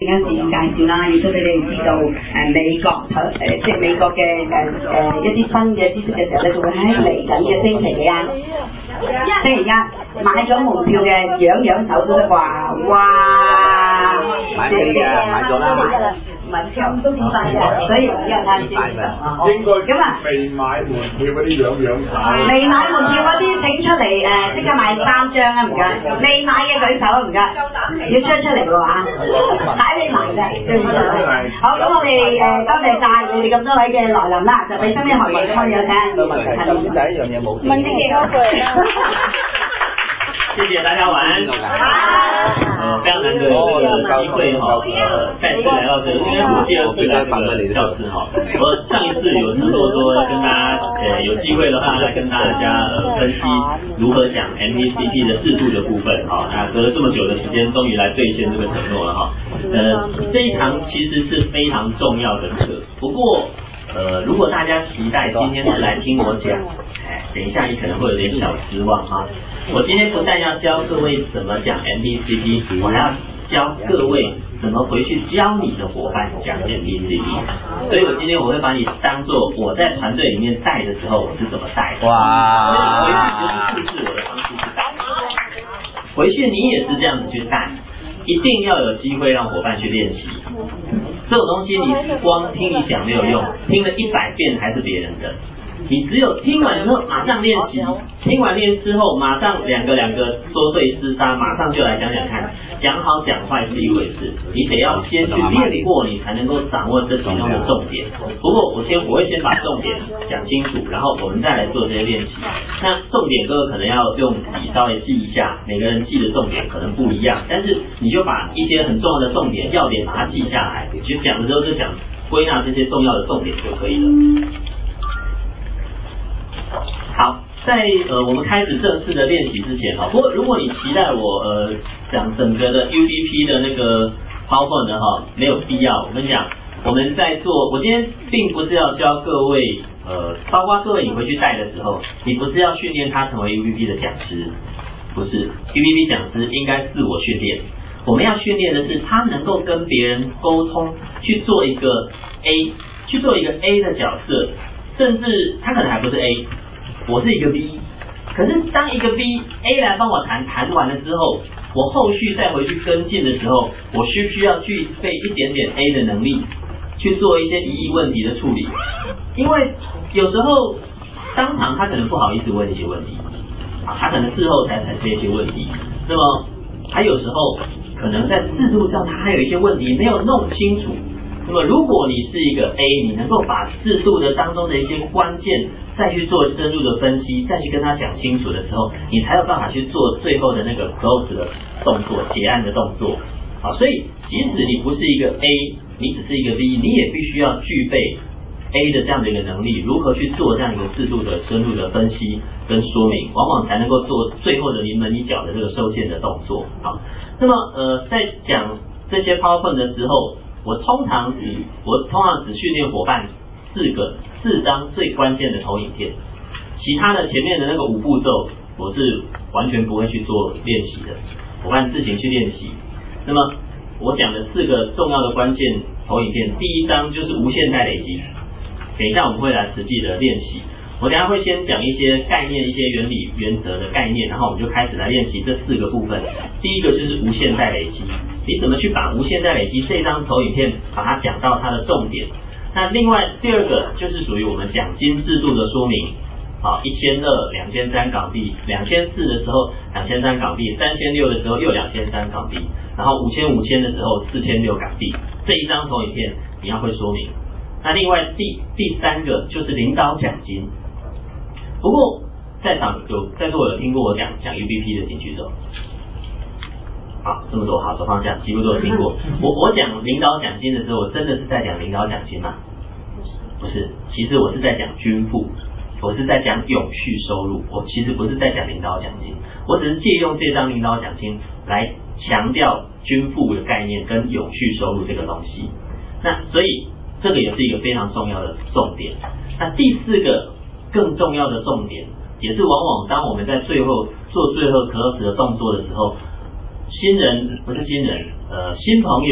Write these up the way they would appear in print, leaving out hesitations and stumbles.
陣間自我介紹啦，亦都俾你知道美國即係美國嘅一啲新嘅知識嘅時候咧，就會喺嚟緊嘅星期幾啊？星期一買咗門票嘅樣走都得啩？哇！ 買飛嘅買咗啦。 門票都點買嘅？所以我要睇先。 應該咁啊！未買門票嗰啲樣手。未買門票嗰啲整出嚟即刻買3張啊！唔該。未買嘅舉手啊！唔該。要出嚟嘅話，睇你埋嘅。好，咁我哋多謝晒你哋咁多位嘅來臨啦，就俾新啲學員咁樣聽。 問題首先第一樣嘢冇。 問啲幾多句啦？ 謝謝大家晚安。非常難得有這個機會哈，再次來到這個，因為我第二次來這個教室哈，我上一次有承諾說要跟大家有機會的話來跟大家分析如何講 MPCP 的制度的部分哈，那隔了這麼久的時間，終於來兌現這個承諾了哈。這一堂其實是非常重要的課，不過如果大家期待今天是來聽我講，等一下你可能會有點小失望哈。我今天不但要教各位怎麼講 MPCP， 我還要教各位怎麼回去教你的夥伴講 MPCP。所以我今天我會把你當作我在團隊裡面帶的時候我是怎麼帶的。哇！回去就是複製我的方式去帶。回去你也是這樣子去帶，一定要有機會讓夥伴去練習。這種東西你光聽你講沒有用，聽了100遍還是別人的。你只有聽完之後馬上練習，聽完練之後馬上兩個說對廝殺，馬上就來講講看，講好講壞是一回事，你得要先去練過，你才能夠掌握這其中的重點。不過我會先把重點講清楚，然後我們再來做這些練習。那重點各位可能要用筆稍微記一下，每個人記的重點可能不一樣，但是你就把一些很重要的重點要點把它記下來，就講的時候就講歸納這些重要的重點就可以了。好，在我們開始正式的練習之前哈，不過如果你期待我講整個的 UBP 的那個 PowerPoint 呢哈，沒有必要。我跟你講，我們在做，我今天並不是要教各位包括各位你回去帶的時候，你不是要訓練他成為 UBP 的講師，不是 UBP 講師應該自我訓練。我們要訓練的是他能夠跟別人溝通，去做一個 A 的角色，甚至他可能還不是 A。我是一個 B， 可是當一個 A 來幫我談完了之後，我後續再回去跟進的時候，我需不需要具備一點點 A 的能力，去做一些疑義問題的處理？因為有時候當場他可能不好意思問一些問題，他可能事後才產生一些問題，那麼他有時候可能在制度上他還有一些問題沒有弄清楚。那麼如果你是一個 A， 你能夠把制度的當中的一些關鍵再去做深入的分析，再去跟他講清楚的時候，你才有辦法去做最後的那個 close 的動作，結案的動作。好，所以即使你不是一個 A， 你只是一個 B， 你也必須要具備 A 的這樣的一個能力，如何去做這樣一個制度的深入的分析跟說明，往往才能夠做最後的臨門一腳的這個收線的動作。好，那麼在講這些 PowerPoint 的時候，我通常只訓練夥伴4張最關鍵的投影片，其他的前面的那個5步驟我是完全不會去做練習的，夥伴自行去練習。那麼我講的4個重要的關鍵投影片，第一張就是無限代累積，等一下我們會來實際的練習。我等一下會先講一些概念、一些原理、原則的概念，然後我們就開始來練習這4個部分。第一個就是無限代累積，你怎麼去把無限代累積這張投影片把它講到它的重點？那另外第二個就是屬於我們獎金制度的說明。好，1200、2003港幣，2400的時候2300港幣，3600的時候又2300港幣，然後5000的時候4600港幣。這一張投影片你要會說明。那另外第三個就是領導獎金。不過在座有聽過我講 UBP 的請舉手。好，這麼多，好，手放下，幾乎都有聽過。我講領導獎金的時候，我真的是在講領導獎金嗎？不是，其實我是在講均富，我是在講永續收入，我其實不是在講領導獎金，我只是借用這張領導獎金來強調均富的概念跟永續收入這個東西。那所以這個也是一個非常重要的重點。那第4個更重要的重點，也是往往當我們在最後做最後 close 的動作的時候，新朋友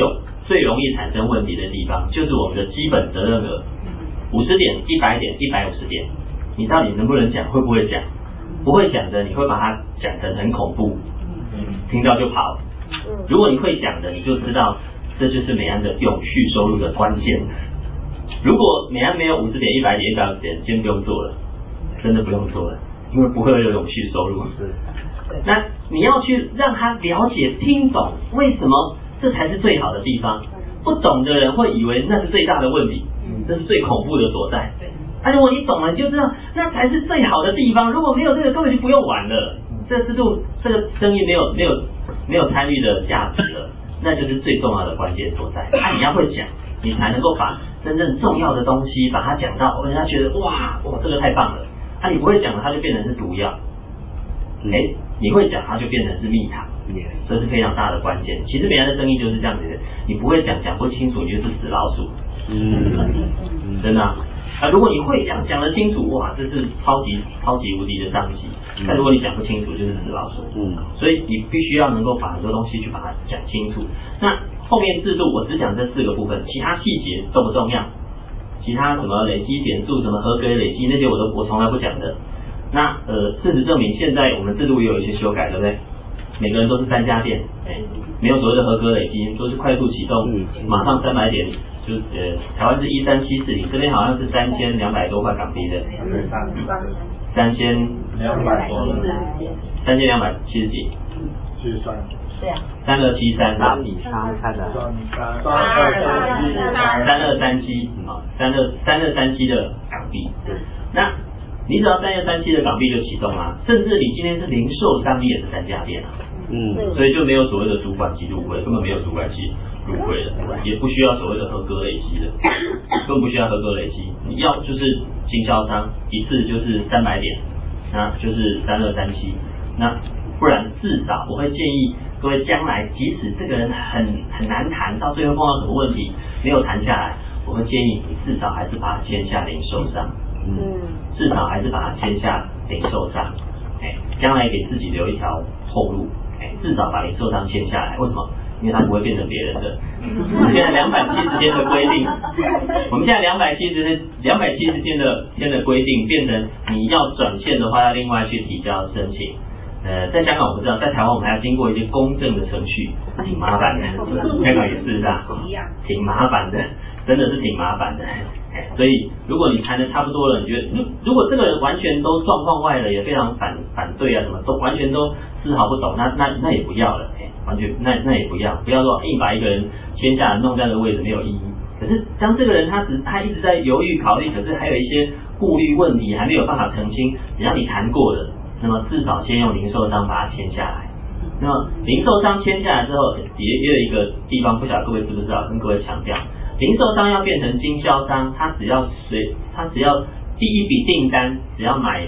最容易产生问题的地方，就是我们的基本责任额，50点、100点、150点，你到底能不能讲，会不会讲？不会讲的，你会把它讲成很恐怖，听到就跑。如果你会讲的，你就知道这就是美安的永续收入的关键。如果美安没有50点、100点、150点，先不用做了，真的不用做了，因为不会有永续收入。那你要去让他了解、听懂为什么这才是最好的地方。不懂的人会以为那是最大的问题，这是最恐怖的所在。如果你懂了，你就知道那才是最好的地方。如果没有这个，根本就不用玩了。这个制度，这个生意没有参与的价值了，那就是最重要的关键所在。你要会讲，你才能够把真正重要的东西把它讲到，人家觉得哇，这个太棒了。你不会讲，它就变成是毒药。你会讲，它就变成是蜜糖。这是非常大的关键。其实别人的生意就是这样子的，你不会讲，讲不清楚，你就是死老鼠。真的如果你会讲，讲得清楚，哇，这是超级无敌的商机。但如果你讲不清楚，就是死老鼠。所以你必须要能够把很多东西去把它讲清楚。那后面制度我只讲这4个部分，其他细节都不重要。其他什么累积点数、什么合格累积那些我从来不讲的。那事实证明，现在我们制度也有一些修改，对不对？每个人都是3家店，没有所谓的合格累积，都是快速启动，马上300点，就台湾是13740，这边好像是3200多块港币的，3270几，3273， 打比商看的 ，3237的港币，那你只要3237的港币就启动啦，甚至你今天是零售商，你也是3家店啊。所以就没有所谓的主管级入会，根本没有主管级入会的，也不需要所谓的合格累积的，更不需要合格累积。你要就是经销商一次就是300点，那就是3237，那不然至少我会建议各位将来，即使这个人很难谈，到最后碰到什么问题没有谈下来，我会建议你至少还是把它签下零售商，至少还是把它签下零售商，将来给自己留一条后路。至少把零售商签下来，为什么？因为它不会变成别人的。我们现在270天的规定，我们现在270天的规定变成你要转线的话，要另外去提交申请。在香港我不知道，在台湾我们还要经过一些公证的程序，挺麻烦的。香港也是啊，挺麻烦的，真的是挺麻烦的。所以如果你谈的差不多了，你觉得如果这个人完全都状况外了，也非常反对啊，什么都完全都丝毫不懂，那也不要了，完全那也不要说硬把一个人签下来弄在那个位置没有意义。可是当这个人他一直在犹豫考虑，可是还有一些顾虑问题还没有办法澄清，只要你谈过了，那么至少先用零售商把它签下来。那么零售商签下来之后，也有一个地方不晓得各位知不知道，跟各位强调，零售商要变成经销商，他只要第一笔订单只要买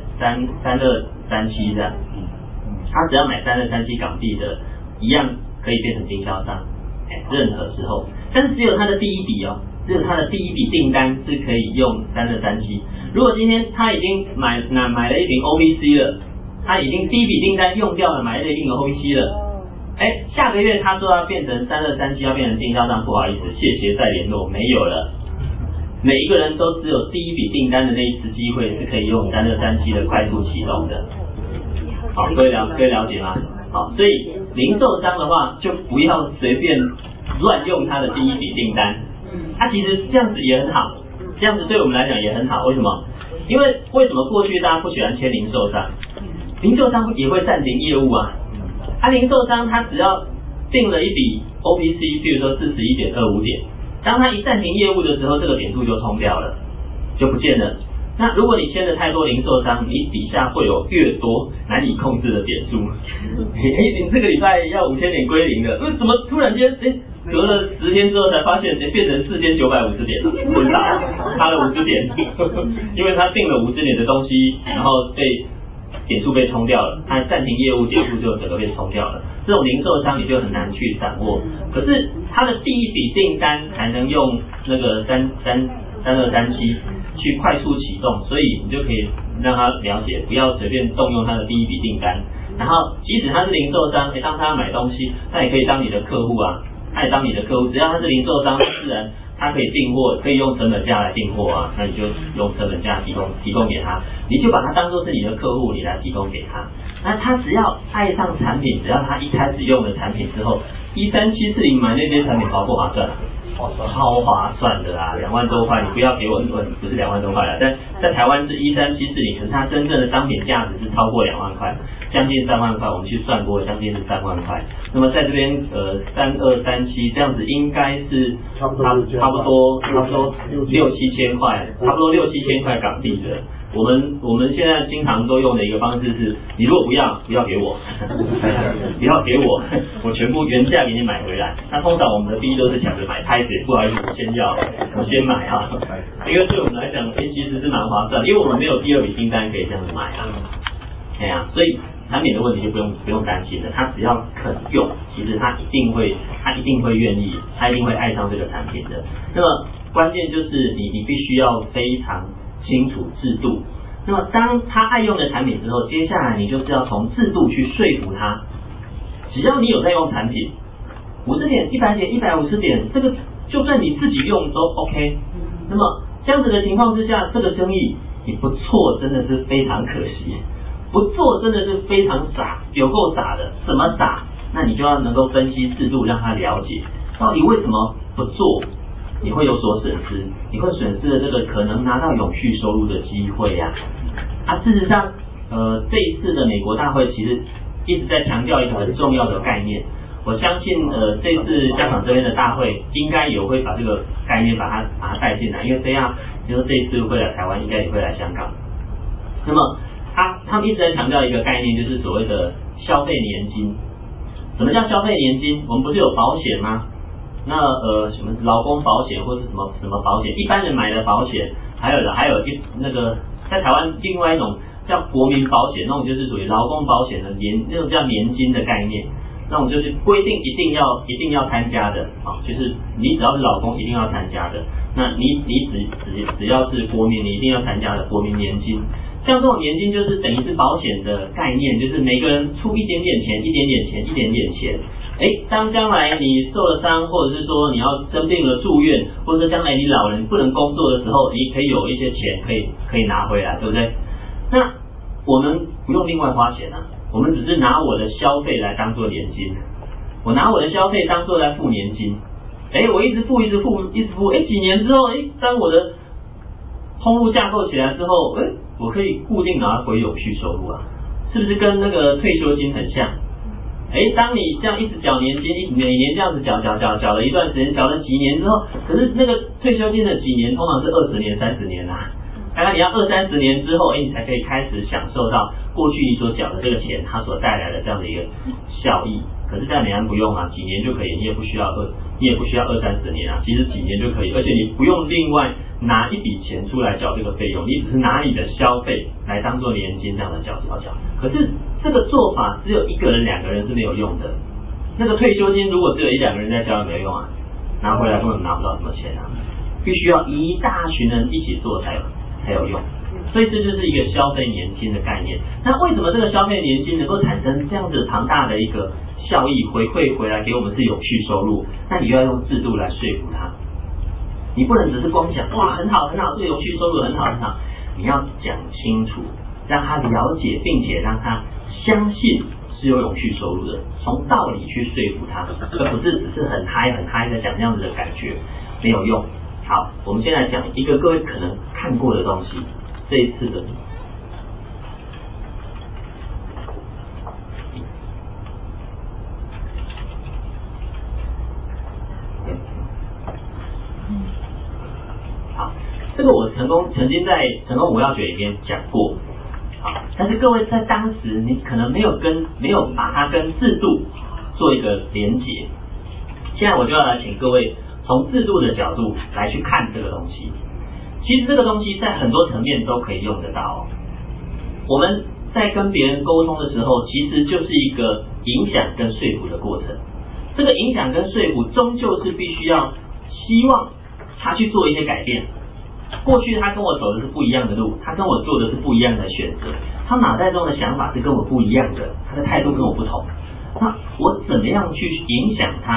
3237这样，他只要买3237港币的，一样可以变成经销商，任何时候，但是只有他的第一笔订单是可以用3237。如果今天他已经买了一瓶 OPC 了，他已经第一笔订单用掉了，买了一瓶 OPC 了。下个月他说要变成3237，要变成经销商，不好意思，谢谢再联络，没有了。每一个人都只有第一笔订单的那一次机会是可以用3237的快速启动的。好，各位了解吗？好，所以零售商的话就不要随便乱用他的第一笔订单。其实这样子也很好，这样子对我们来讲也很好。为什么？因为为什么过去大家不喜欢签零售商？零售商也会暂停业务啊。零售商他只要订了一笔 OPC， 比如说41.25点，当他一暂停业务的时候，这个点数就冲掉了，就不见了。那如果你签了太多零售商，你底下会有越多难以控制的点数。你这个礼拜要5000点归零了，怎么突然间隔了10天之后才发现变成4950点了，昏倒，差了50点，因为他订了50点的东西，然后点数被冲掉了，他暂停业务，点数就整个被冲掉了。这种零售商你就很难去掌握，可是他的第一笔订单才能用那个3237去快速启动，所以你就可以让他了解，不要随便动用他的第一笔订单。然后即使他是零售商，当他买东西，他也可以当你的客户啊， 他也当你的客户，只要他是零售商，自然他可以订货，可以用成本价来订货啊，那你就用成本价提供给他，你就把他当作是你的客户，你来提供给他。那他只要爱上产品，只要他一开始用了产品之后，13740买那些产品划不划算？超划算的啦，2万多块，你不要给我，不是2万多块了，但在台湾是13740，可是它真正的商品价值是超过2万块，将近3万块，我们去算过，将近是3万块。那么在这边3237这样子，应该是差不多6、7千块，差不多6、7千块港币的。我们现在经常都用的一个方式是，你如果不要给我，不要给我，我全部原价给你买回来。那通常我们的第一都是抢着买，拍子不好意思，我先要，我先买哈，因为对我们来讲，其实是蛮划算，因为我们没有第二笔订单可以这样子买啊。哎呀，所以产品的问题就不用担心了，他只要肯用，其实他一定会愿意，他一定会爱上这个产品的。那么关键就是你必须要非常清楚制度。那么当他爱用的产品之后，接下来你就是要从制度去说服他。只要你有在用产品，50点、100点、150点，这个就算你自己用都 OK。那么这样子的情况之下，这个生意你不做真的是非常可惜，不做真的是非常傻，有够傻的。怎么傻？那你就要能够分析制度，让他了解到底为什么不做。你会有所损失，你会损失了这个可能拿到永续收入的机会呀。事实上，这一次的美国大会其实一直在强调一个很重要的概念。我相信，这次香港这边的大会应该也会把这个概念把它带进来，因为这样，就是这一次会来台湾，应该也会来香港。那么，他们一直在强调一个概念，就是所谓的消费年金。什么叫消费年金？我们不是有保险吗？那什么劳工保险或是什么保险，一般人买的保险，还有那个在台湾另外一种叫国民保险，那种就是属于劳工保险的那种叫年金的概念，那种就是规定一定要参加的啊，就是你只要是劳工一定要参加的，那你只要是国民，你一定要参加的国民年金。像这种年金就是等于是保险的概念，就是每个人出一点点钱。当将来你受了伤，或者是说你要生病了住院，或者是将来你老人不能工作的时候，你可以有一些钱可以拿回来，对不对？那我们不用另外花钱啊，我们只是拿我的消费来当做年金，我拿我的消费当做来付年金。我一直付，几年之后，当我的通路架构起来之后，我可以固定拿回永续收入啊，是不是跟那个退休金很像？当你这样一直缴年金，每年这样子缴了一段时间，缴了几年之后，可是那个退休金的几年通常是20年、30年啊，大概你要20-30年之后，你才可以开始享受到过去你所缴的这个钱它所带来的这样的一个效益。可是在美安不用啊，几年就可以，你也不需要20-30年啊，其实几年就可以，而且你不用另外拿一笔钱出来缴这个费用，你只是拿你的消费来当做年金这样的缴。可是这个做法只有1个人、2个人是没有用的。那个退休金如果只有1-2个人在交，没有用啊，拿回来根本拿不到什么钱啊，必须要一大群人一起做才有用。所以这就是一个消费年金的概念。那为什么这个消费年金能够产生这样子庞大的一个效益回馈回来给我们是永续收入？那你就要用制度来说服他，你不能只是光讲哇很好，这个永续收入很好，你要讲清楚，让他了解，并且让他相信是有永续收入的，从道理去说服他，而不是只是很嗨的讲这样子的感觉，没有用。好，我们先来讲一个各位可能看过的东西。这一次的好，这个我曾经在成功五要诀里面讲过，好，但是各位在当时你可能没有把它跟制度做一个连结，现在我就要来请各位从制度的角度来去看这个东西。其实这个东西在很多层面都可以用得到。我们在跟别人沟通的时候，其实就是一个影响跟说服的过程。这个影响跟说服终究是必须要希望他去做一些改变。过去他跟我走的是不一样的路，他跟我做的是不一样的选择，他脑袋中的想法是跟我不一样的，他的态度跟我不同。那我怎么样去影响他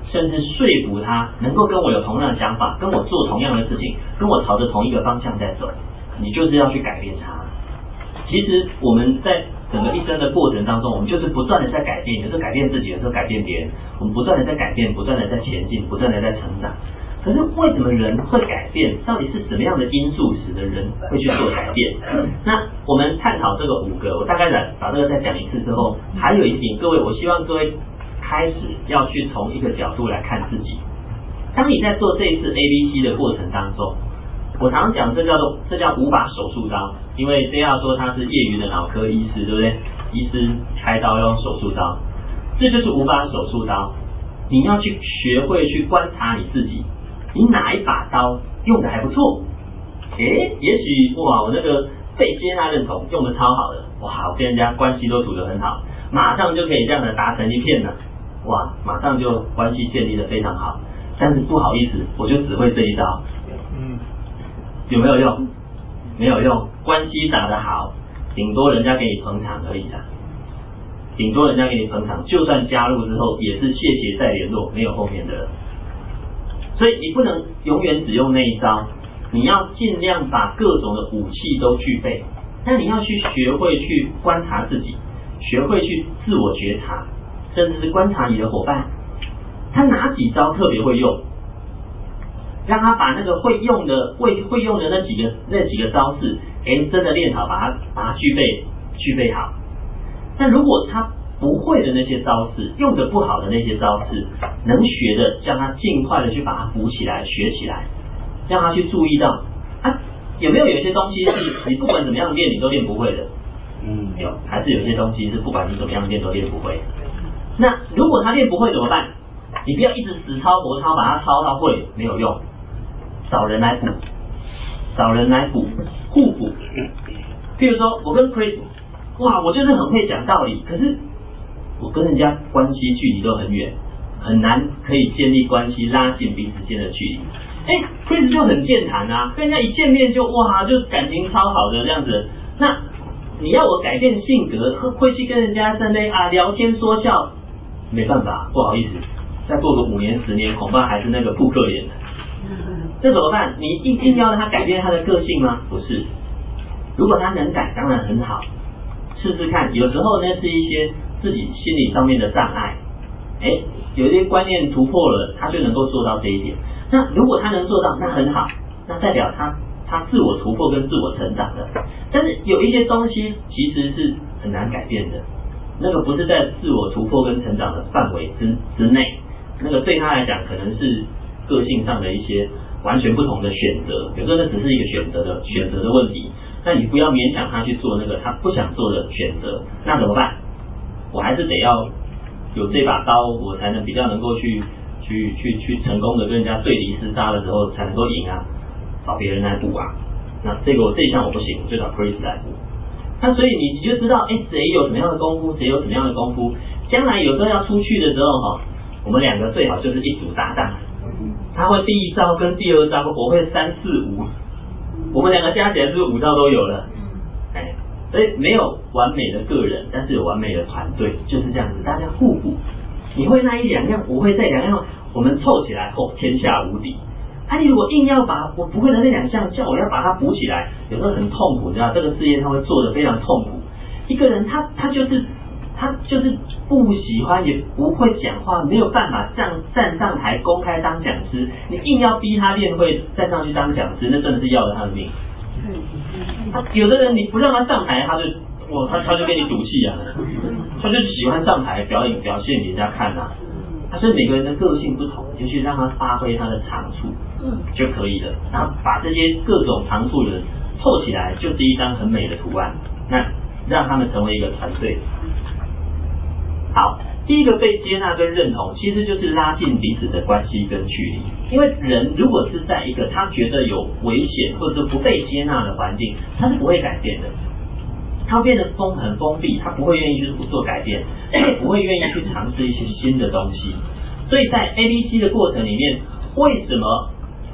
甚至说服他能够跟我有同样的想法，跟我做同样的事情，跟我朝着同一个方向在走，你就是要去改变他。其实我们在整个一生的过程当中，我们就是不断的在改变，有时候改变自己，有时候改变别人，我们不断的在改变，不断的在前进，不断的在成长。可是为什么人会改变？到底是什么样的因素使得人会去做改变？那我们探讨这个5个，我大概把这个再讲一次之后，还有一点，各位，我希望各位开始要去从一个角度来看自己。当你在做这一次 ABC 的过程当中，我常常讲这叫无把手术刀，因为这样说他是业余的脑科医师，对不对？医师开刀要用手术刀，这就是无把手术刀。你要去学会去观察你自己，你哪一把刀用的还不错？也许哇，我那个被接纳认同用的超好的，哇，我跟人家关系都处得很好，马上就可以这样的达成一片了，哇，马上就关系建立的非常好。但是不好意思，我就只会这一招。有没有用？没有用。关系打得好，顶多人家给你捧场而已啦。顶多人家给你捧场，就算加入之后也是谢谢再联络，没有后面的了。所以你不能永远只用那一招，你要尽量把各种的武器都具备。那你要去学会去观察自己，学会去自我觉察，甚至是观察你的伙伴，他哪几招特别会用，让他把那个会用的那几个招式，真的练好，把它具备好。但如果他不会的那些招式，用的不好的那些招式，能学的，叫他尽快的去把它补起来，学起来，让他去注意到有没有一些东西是你不管怎么样练你都练不会的？有，还是有些东西是不管你怎么样练都练不会。那如果他练不会怎么办？你不要一直死抄活抄，把它抄到会，没有用。找人来补，互补。譬如说我跟 Chris， 哇，我就是很会讲道理，可是我跟人家关系距离都很远，很难可以建立关系，拉近彼此间的距离。Chris 就很健谈啊，跟人家一见面就哇，就感情超好的这样子。那你要我改变性格，会去跟人家在那聊天说笑，没办法，不好意思，再过个5年10年，恐怕还是那个扑克脸的。这怎么办？你硬要让他改变他的个性吗？不是。如果他能改，当然很好，试试看。有时候呢是一些自己心理上面的障碍，有一些观念突破了，他就能够做到这一点。那如果他能做到，那很好，那代表他自我突破跟自我成长的。但是有一些东西其实是很难改变的，那个不是在自我突破跟成长的范围之内，那个对他来讲可能是个性上的一些完全不同的选择，有时候那只是一个选择的问题。那你不要勉强他去做那个他不想做的选择，那怎么办？我还是得要有这把刀，我才能比较能够去成功的跟人家对敌厮杀的时候才能够赢啊，找别人来补啊。那这一项我不行，我就找 Chris 来补。那所以你就知道，谁有什么样的功夫，谁有什么样的功夫。将来有时候要出去的时候我们2个最好就是一组搭档。他会第1招跟第2招，我会3、4、5，我们2个加起来是不是5招都有了？所以没有完美的个人，但是有完美的团队，就是这样子，大家互补。你会那1、2样，我会这2样，我们凑起来天下无敌。你如果硬要把我不会的那2项叫我要把它补起来，有时候很痛苦，你知道这个事业他会做得非常痛苦。一个人他就是不喜欢也不会讲话，没有办法站上台公开当讲师，你硬要逼他练会站上去当讲师，那真的是要了他的命。有的人你不让他上台，他就跟你赌气啊，他就喜欢上台表现给人家看啊。所以每个人的个性不同，就去让他发挥他的长处就可以了，然后把这些各种长处的人凑起来，就是一张很美的图案，那让他们成为一个团队。好，第一个被接纳跟认同，其实就是拉近彼此的关系跟距离。因为人如果是在一个他觉得有危险或者是不被接纳的环境，他是不会改变的，他会变得很封闭，他不会愿意去做改变，他也不会愿意去尝试一些新的东西。所以在 ABC 的过程里面，为什么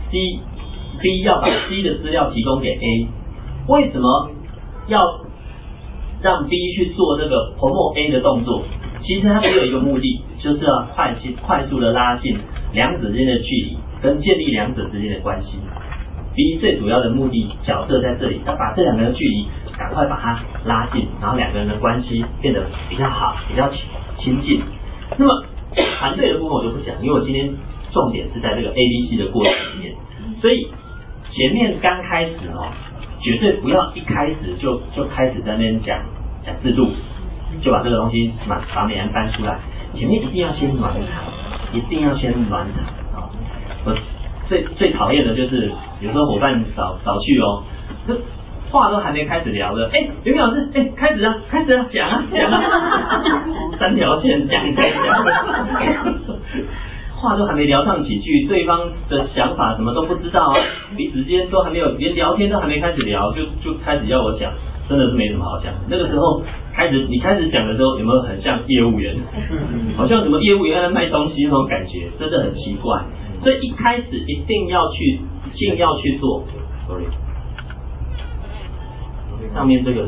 B 要把 C 的资料提供给 A？ 为什么要让 B 去做这个 promote A 的动作？ 其实它只有一个目的，就是要快速的拉近两者之间的距离，跟建立两者之间的关系。B 最主要的目的角色在这里，要把这两个人的距离赶快把它拉近，然后两个人的关系变得比较好，比较亲近。那么团队的部分我就不讲，因为我今天重点是在这个 ABC 的过程里面，所以前面刚开始绝对不要一开始就开始在那边讲制度，就把这个东西把美安搬出来，前面一定要先暖场，一定要先暖场啊！我最讨厌的就是有时候伙伴少去这话都还没开始聊的，刘老师，开始啊，讲啊，三条线讲，话都还没聊上几句，对方的想法什么都不知道彼此之间都还没有，连聊天都还没开始聊，就开始要我讲，真的是没什么好讲的。那个时候你开始讲的时候，有没有很像业务员？好像什么业务员在卖东西那种感觉，真的很奇怪。所以一开始一定要去做。Sorry， 上面这个，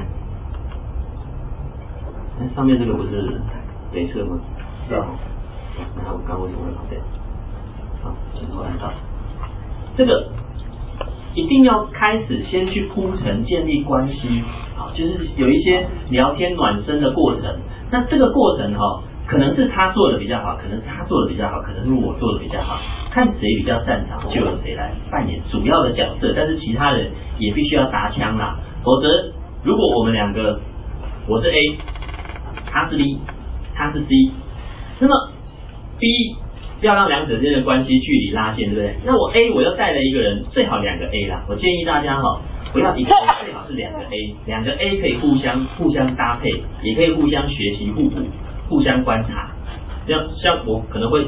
上面这个不是雷射吗？ 是啊。 那我刚为什么会跑掉？好，后来到这个一定要开始先去铺陈建立关系，好，就是有一些聊天暖身的过程。那这个过程可能是他做的比较好，可能是他做的比较好，可能是我做的比较好，看谁比较擅长，就由谁来扮演主要的角色，但是其他人也必须要搭腔啦，否则如果我们两个，我是 A， 他是 B， 他是 C， 那么 B 要让两者之间的关系距离拉近，对不对？那我 A 我又带了一个人，最好两个 A 啦，我建议大家不要一个 A， 最好是两个 A， 两个 A 可以互相搭配，也可以互相学习互补，互相观察。像我可能会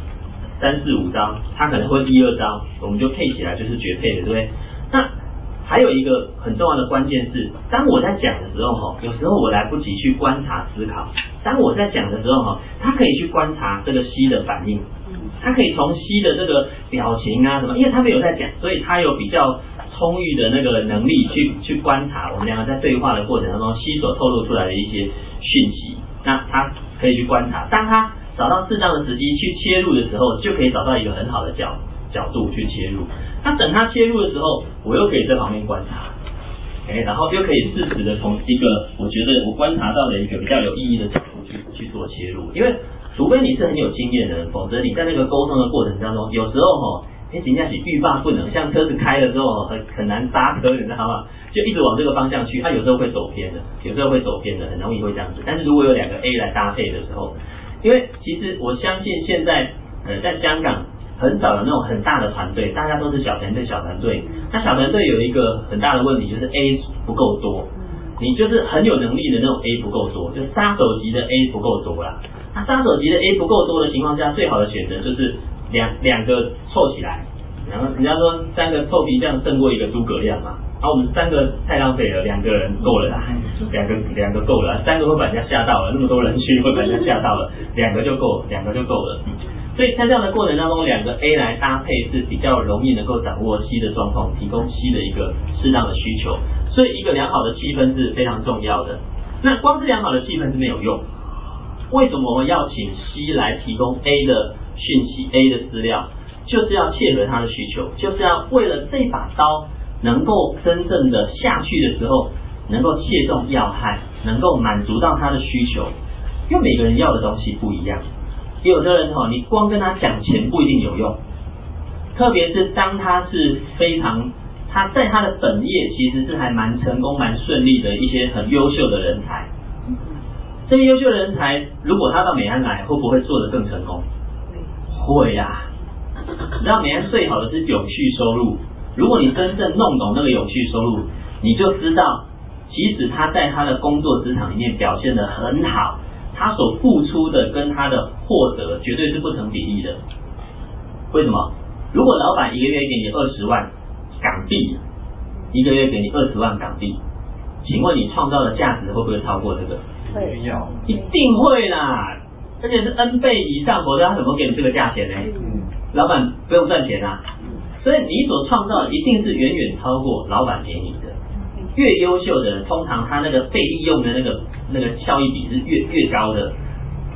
3、4、5招，他可能会1、2招，我们就配起来就是绝配的，对不对？那还有一个很重要的关键是，当我在讲的时候有时候我来不及去观察思考，当我在讲的时候他可以去观察这个 C 的反应，他可以从 C 的这个表情啊什么，因为他没有在讲，所以他有比较充裕的那个能力去观察我们两个在对话的过程当中 C 所透露出来的一些讯息，那他可以去观察，当他找到适当的时机去切入的时候，就可以找到一个很好的角度去切入。那等他切入的时候，我又可以在旁边观察，然后又可以适时的从一个我觉得我观察到的一个比较有意义的角度去做切入。因为除非你是很有经验的人，否则你在那个沟通的过程当中，有时候人家是欲罢不能，像车子开了之后很难刹车，你知道吗？就一直往这个方向去，它有时候会走偏的，很容易会这样子。但是如果有两个 A 来搭配的时候，因为其实我相信现在在香港很少有那种很大的团队，大家都是小团队。那小团队有一个很大的问题，就是 A 不够多，你就是很有能力的那种 A 不够多，就杀手级的 A 不够多啦。那杀手级的 A 不够多的情况下，最好的选择就是两个凑起来，然后人家说3个臭皮匠胜过1个诸葛亮嘛。我们3个太浪费了，2个人够了啦，两个够了，3个会把人家吓到了，那么多人去会把人家吓到了，2个就够了。所以在这样的过程当中，2个 A 来搭配是比较容易能够掌握 C 的状况，提供 C 的一个适当的需求。所以一个良好的气氛是非常重要的。那光是良好的气氛是没有用，为什么我们要请 C 来提供 A 的讯息 A 的资料，就是要切合他的需求，就是要为了这把刀能够真正的下去的时候能够切中要害，能够满足到他的需求。因为每个人要的东西不一样，有的人你光跟他讲钱不一定有用，特别是当他是他在他的本业其实是还蛮成功蛮顺利的一些很优秀的人才，这些优秀的人才如果他到美安来，会不会做得更成功？会啊。你知道美安最好的是永续收入，如果你真正弄懂那个永续收入，你就知道即使他在他的工作职场里面表现得很好，他所付出的跟他的获得绝对是不成比例的。为什么？如果老板一个月给你20万港币，一个月给你20万港币，请问你创造的价值会不会超过这个？ 会， 一定会啦，而且是 N 倍以上，否则他怎么给你这个价钱呢？老板不用赚钱啊，所以你所创造的一定是远远超过老板给你的。越优秀的人，通常他那个被利用的那个效益比是越高的。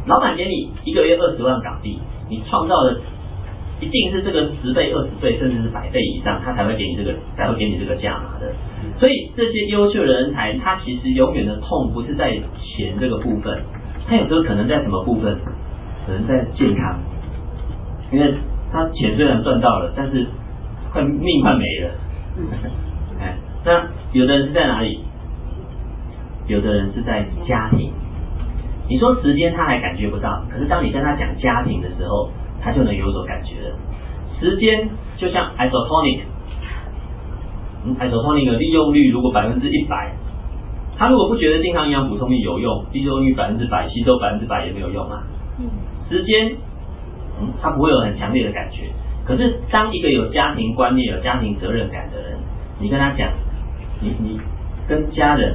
老板给你1个月20万港币，你创造的一定是这个10倍、20倍，甚至是100倍以上，他才会给你这个价码的。所以这些优秀的人才，他其实永远的痛不是在钱这个部分，他有时候可能在什么部分？可能在健康，因为他钱虽然赚到了，但是命快没了。那有的人是在哪里？有的人是在家庭。你说时间他还感觉不到，可是当你跟他讲家庭的时候，他就能有所感觉了。时间就像 isotonic 的利用率如果100%，他如果不觉得健康营养补充液有用，利用率100%，吸收100%也没有用啊。时间，他不会有很强烈的感觉。可是当一个有家庭观念、有家庭责任感的人，你跟他讲，你跟家人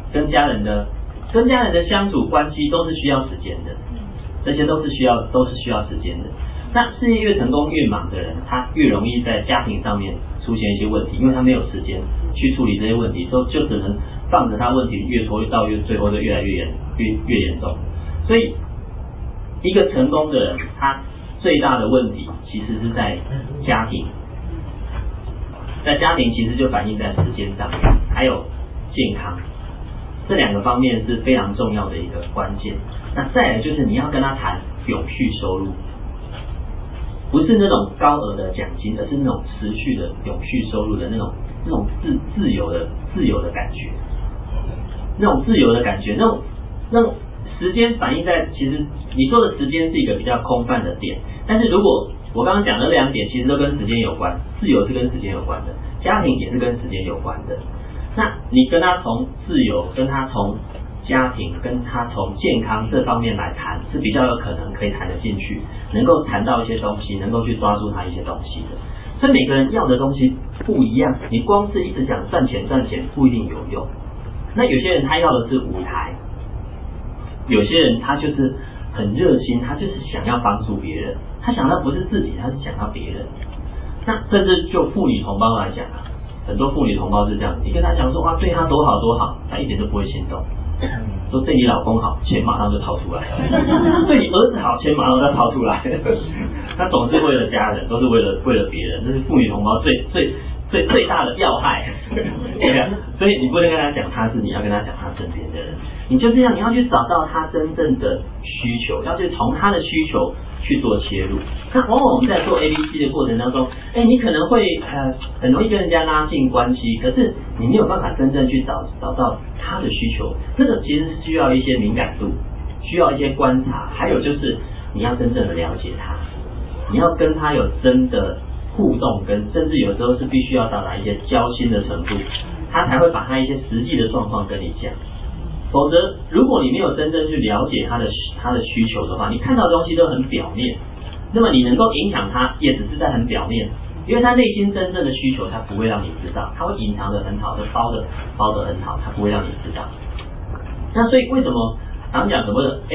的相处关系都是需要时间的，这些都是需要时间的。那事业越成功越忙的人，他越容易在家庭上面出现一些问题，因为他没有时间去处理这些问题，就只能放着他问题越拖到最后就越来越严重。所以一个成功的人，他最大的问题其实是在家庭，在家庭其实就反映在时间上面，还有健康，这2个方面是非常重要的一个关键。那再来就是你要跟他谈永续收入，不是那种高额的奖金，而是那种持续的永续收入的那种自由的感觉，那种自由的感觉，那种时间反映在，其实你说的时间是一个比较空泛的点，但是如果我刚刚讲的2点其实都跟时间有关，自由是跟时间有关的，家庭也是跟时间有关的。那你跟他从自由，跟他从家庭，跟他从健康这方面来谈，是比较有可能可以谈得进去，能够谈到一些东西，能够去抓住他一些东西的。所以每个人要的东西不一样，你光是一直讲赚钱不一定有用。那有些人他要的是舞台，有些人他就是很热心，他就是想要帮助别人，他想到不是自己，他是想到别人。那甚至就妇女同胞来讲啊，很多妇女同胞是这样，你跟他讲说哇对他多好多好，他一点都不会心动。说对你老公好，钱马上就掏出来；对你儿子好，钱马上就掏出来。他总是为了家人，都是为了别人，这是妇女同胞最大的要害。所以你不能跟他讲他是，你要跟他讲他身边的人。你就这样，你要去找到他真正的需求，要去从他的需求去做切入。那往往我们在做 ABC 的过程当中，你可能会很容易跟人家拉近关系，可是你没有办法真正去找到他的需求。这个其实是需要一些敏感度，需要一些观察，还有就是你要真正的了解他，你要跟他有真的互动，跟甚至有时候是必须要到达一些交心的程度，他才会把他一些实际的状况跟你讲。否则如果你没有真正去了解他的需求的话，你看到的东西都很表面，那么你能够影响他也只是在很表面，因为他内心真正的需求他不会让你知道，他会隐藏得很好，他包得很好，他不会让你知道。那所以为什么常讲什么的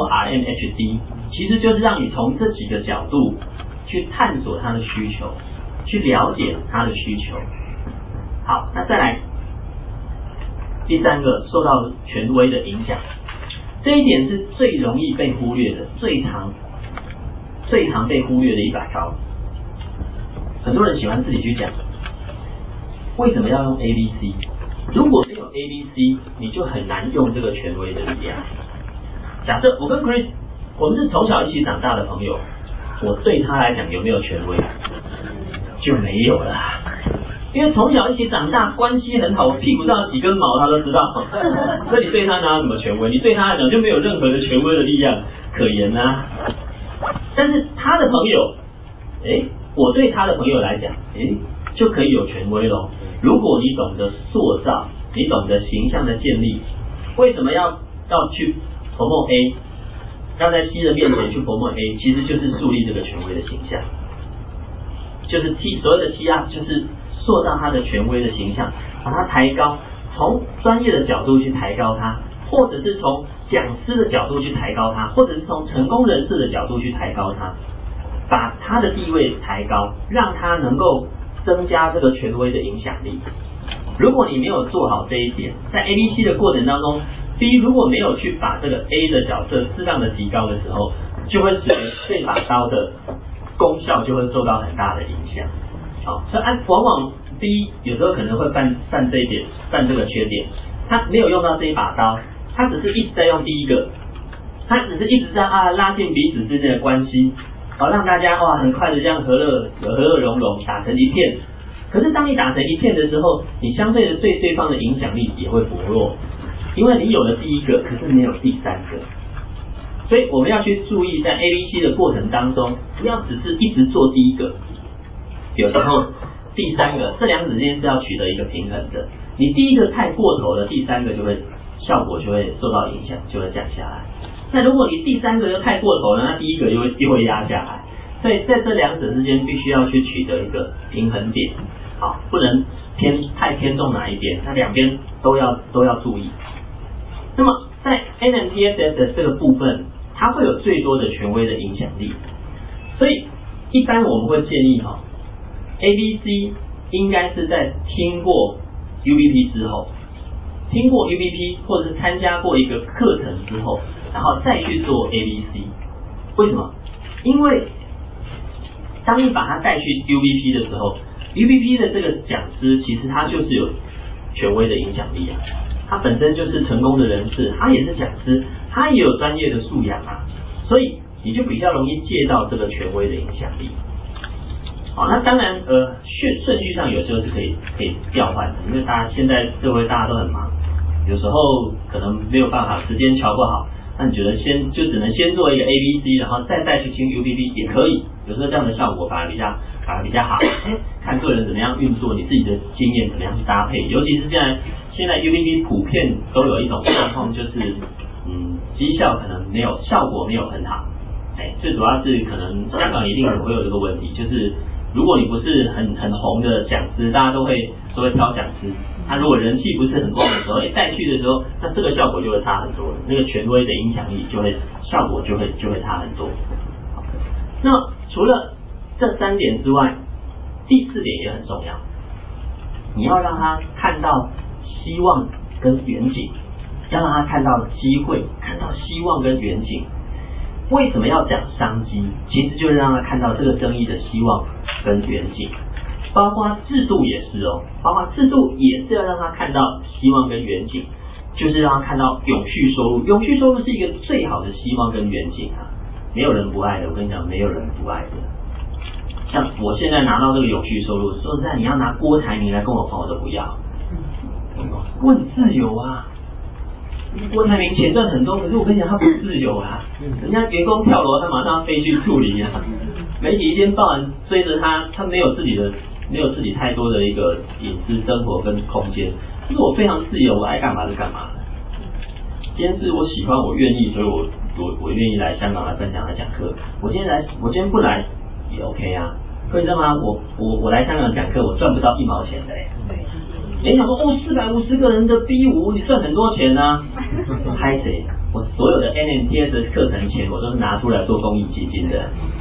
FORMHD， 其实就是让你从这几个角度去探索他的需求，去了解他的需求。好，那再来第3个，受到权威的影响，这一点是最容易被忽略的，最常被忽略的一把刀。很多人喜欢自己去讲，为什么要用 ABC？ 如果没有 ABC， 你就很难用这个权威的力量。假设我跟 Chris， 我们是从小一起长大的朋友，我对他来讲有没有权威？就没有了。因为从小一起长大，关系很好，我屁股上有几根毛他都知道，所以你对他哪有什么权威？你对他来讲就没有任何的权威的力量可言啊。但是他的朋友，我对他的朋友来讲，就可以有权威咯。如果你懂得塑造，你懂得形象的建立，为什么要去 promote A， 要在 C 的面前去 promote A， 其实就是树立这个权威的形象，就是所谓的 TR， 就是塑造他的权威的形象，把他抬高，从专业的角度去抬高他，或者是从讲师的角度去抬高他，或者是从成功人士的角度去抬高他，把他的地位抬高，让他能够增加这个权威的影响力。如果你没有做好这一点，在 ABC 的过程当中， B 如果没有去把这个 A 的角色适当的提高的时候，就会使得这把刀的功效就会受到很大的影响。好，所以往往 B 有时候可能会犯这一点，犯这个缺点，他没有用到这一把刀，他只是一直在用第一个，他只是一直在拉近彼此之间的关系，好让大家很快的这样和乐融融打成一片。可是当你打成一片的时候，你相对的对对方的影响力也会薄弱，因为你有了第一个，可是没有第三个。所以我们要去注意，在 ABC 的过程当中，不要只是一直做第一个，有时候第三个，这两者之间是要取得一个平衡的。你第一个太过头了，第三个就会效果就会受到影响，就会降下来。那如果你第三个又太过头了，那第一个又会压下来。所以在这两者之间必须要去取得一个平衡点，好，不能太偏重哪一边，那两边都要注意。那么在 NMTSS 的这个部分，它会有最多的权威的影响力，所以一般我们会建议ABC 应该是在听过 UBP 之后，听过 UBP 或者是参加过一个课程之后，然后再去做 ABC。为什么？因为当你把它带去 UBP 的时候， UBP 的这个讲师其实他就是有权威的影响力啊，他本身就是成功的人士，他也是讲师，他也有专业的素养啊，所以你就比较容易借到这个权威的影响力。好，那当然顺序上有时候是可以调换的，因为大家现在社会大家都很忙，有时候可能没有办法，时间瞧不好，那你觉得只能先做一个 ABC， 然后再去听 UBP 也可以，有时候这样的效果反而比较好。看个人怎么样运作，你自己的经验怎么样去搭配，尤其是现在 UBP 普遍都有一种状况，就是绩效可能没有，效果没有很好。最主要是可能香港一定会有这个问题，就是如果你不是很红的讲师，大家都会挑讲师。他如果人气不是很旺的时候，带去的时候，那这个效果就会差很多，那个权威的影响力效果就会差很多。那除了这三点之外，第四点也很重要，你要让他看到希望跟远景，要让他看到机会，看到希望跟远景。为什么要讲商机？其实就是让他看到这个生意的希望跟远景。包括制度也是包括制度也是要让他看到希望跟远景，就是让他看到永续收入。永续收入是一个最好的希望跟远景啊，没有人不爱的，我跟你讲，没有人不爱的。像我现在拿到这个永续收入，说实在，你要拿郭台铭来跟我碰，我都不要。我很自由啊，郭台铭钱赚很多，可是我跟你讲，他不自由啊。人家员工跳楼，他马上要飞去处理啊。媒体一天到晚追着他，他没有自己太多的一个隐私生活跟空间。就是我非常自由，我爱干嘛就干嘛。今天是我喜欢，我愿意，所以我愿意来香港来分享来讲课。我今天不来也 OK 啊。可以知道吗？我来香港讲课，我赚不到1毛钱的你想说450个人的 B5， 你赚很多钱啊？拍谁？我所有的 NMTS 的课程钱，我都是拿出来做公益基金的。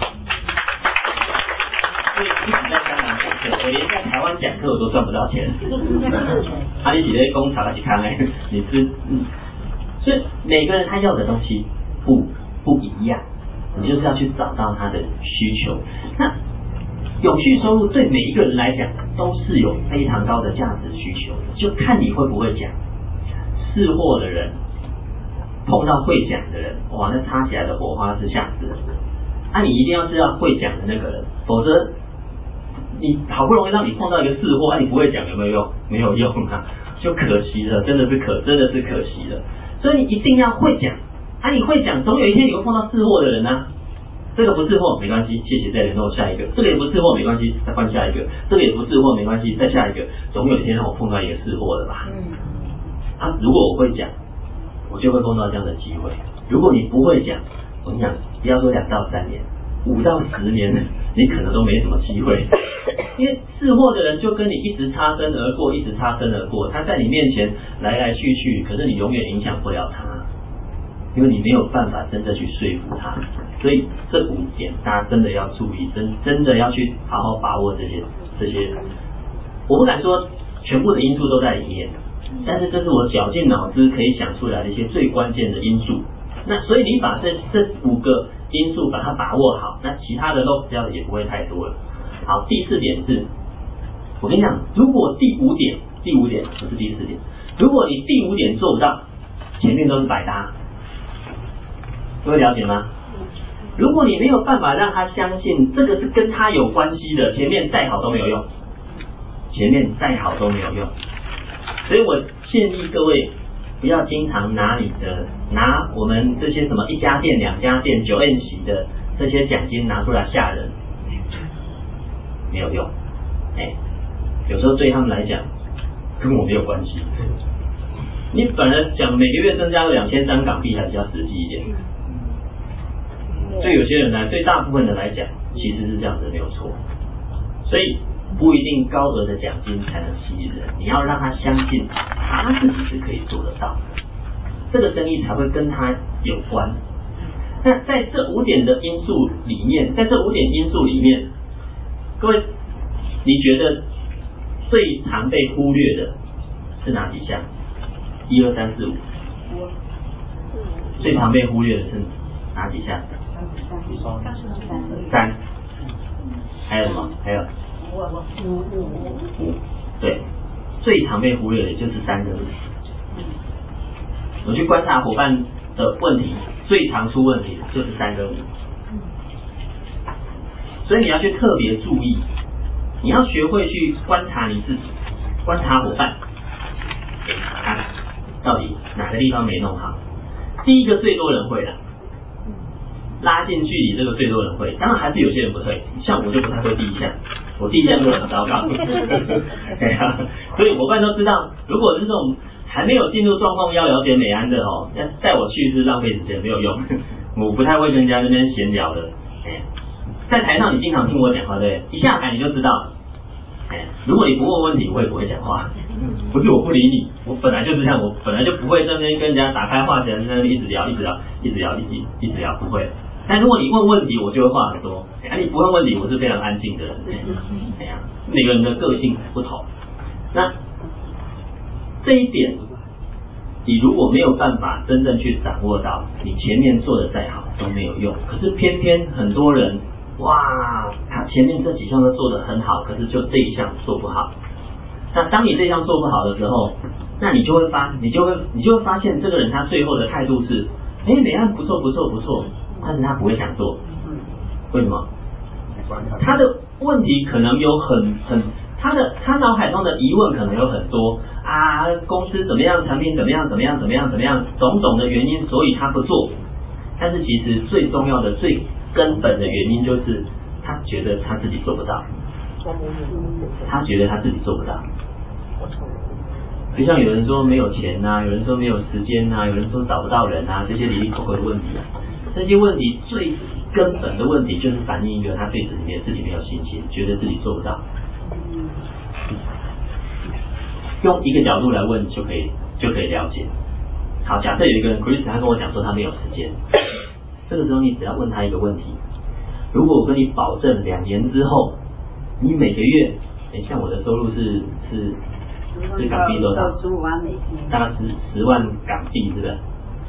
所以一直在香港讲课，我连在台湾讲课我都赚不到钱。你写的工厂去看你所以每个人他要的东西不一样，你就是要去找到他的需求。那永续收入对每一个人来讲都是有非常高的价值需求的，就看你会不会讲。识货的人碰到会讲的人，哇，那插起来的火花是吓死人的。你一定要知道会讲的那个人，否则你好不容易让你碰到一个识货，你不会讲有没有用？没有用啊，就可惜了，真的是可惜了。所以你一定要会讲你会讲，总有一天你会碰到识货的人啊。这个不是货没关系，谢谢，再联络下一个。这个也不是货没关系，再换下一个。这个也不是货没关系，再下一个。总有一天让我碰到一个是货的吧。如果我会讲，我就会碰到这样的机会。如果你不会讲，我跟你讲，不要说2到3年，5到10年，你可能都没什么机会。因为是货的人就跟你一直擦身而过，他在你面前来来去去，可是你永远影响不了他。因为你没有办法真的去说服他，所以这5点大家真的要注意，真的要去好好把握这些。我不敢说全部的因素都在里面， 但是这是我绞尽脑汁可以想出来的一些最关键的因素。那所以你把这5个因素把它把握好，那其他的 loss 掉的也不会太多了。好，第4点是，我跟你讲，如果第5点不是第4点，如果你第5点做不到，前面都是白搭。各位了解吗？如果你没有办法让他相信这个是跟他有关系的，前面再好都没有用，所以我建议各位不要经常拿我们这些什么1家店2家店9N 席的这些奖金拿出来吓人，没有用。有时候对他们来讲跟我没有关系，你反而讲每个月增加2300港币还比较实际一点。对有些人对大部分人来讲其实是这样子没有错，所以不一定高额的奖金才能吸引人，你要让他相信他自己是可以做得到的，这个生意才会跟他有关。那在这5点因素里面，各位你觉得最常被忽略的是哪几项？1、2、3、4、5，最常被忽略的是哪几项？3，还有什么？还有5，对，最常被忽略的就是3跟5。我去观察伙伴的问题，最常出问题的就是3跟5。所以你要去特别注意，你要学会去观察你自己，观察伙伴，看到底哪个地方没弄好。第一个最多人会的，拉近距离这个最多人会，当然还是有些人不会，像我就不太会第一项，我第一项就很糟糕。对啊，所以伙伴都知道，如果是这种还没有进入状况要了解美安的带我去是浪费时间，没有用。我不太会跟人家那边闲聊的。在台上你经常听我讲话，对，一下台你就知道。如果你不问问题，我也不会讲话。不是我不理你，我本来就是这样，我本来就不会在那边跟人家打开话题，在那边一直聊，不会。但如果你问问题，我就会话很多。你不问问题，我是非常安静的人。每个人的个性不同。那这一点，你如果没有办法真正去掌握到，你前面做的再好都没有用。可是偏偏很多人，哇，他前面这几项都做得很好，可是就这一项做不好。那当你这项做不好的时候，那你就会发现这个人他最后的态度是，美安不错，但是他不会想做。为什么？他的问题可能有他脑海中的疑问可能有很多啊，公司怎么样，产品怎么样，种种的原因，所以他不做。但是其实最重要的、最根本的原因就是他觉得他自己做不到。就像有人说没有钱啊，有人说没有时间啊，有人说找不到人啊，这些里里口口的问题啊，这些问题最根本的问题就是反映一个他对自己没有信心，觉得自己做不到。用一个角度来问就可以了解。好，假设有一个人 Chris 他跟我讲说他没有时间，这个时候你只要问他一个问题：如果我跟你保证2年之后，你每个月，像我的收入是港币多少？15万美金，大概10万港币，是不是？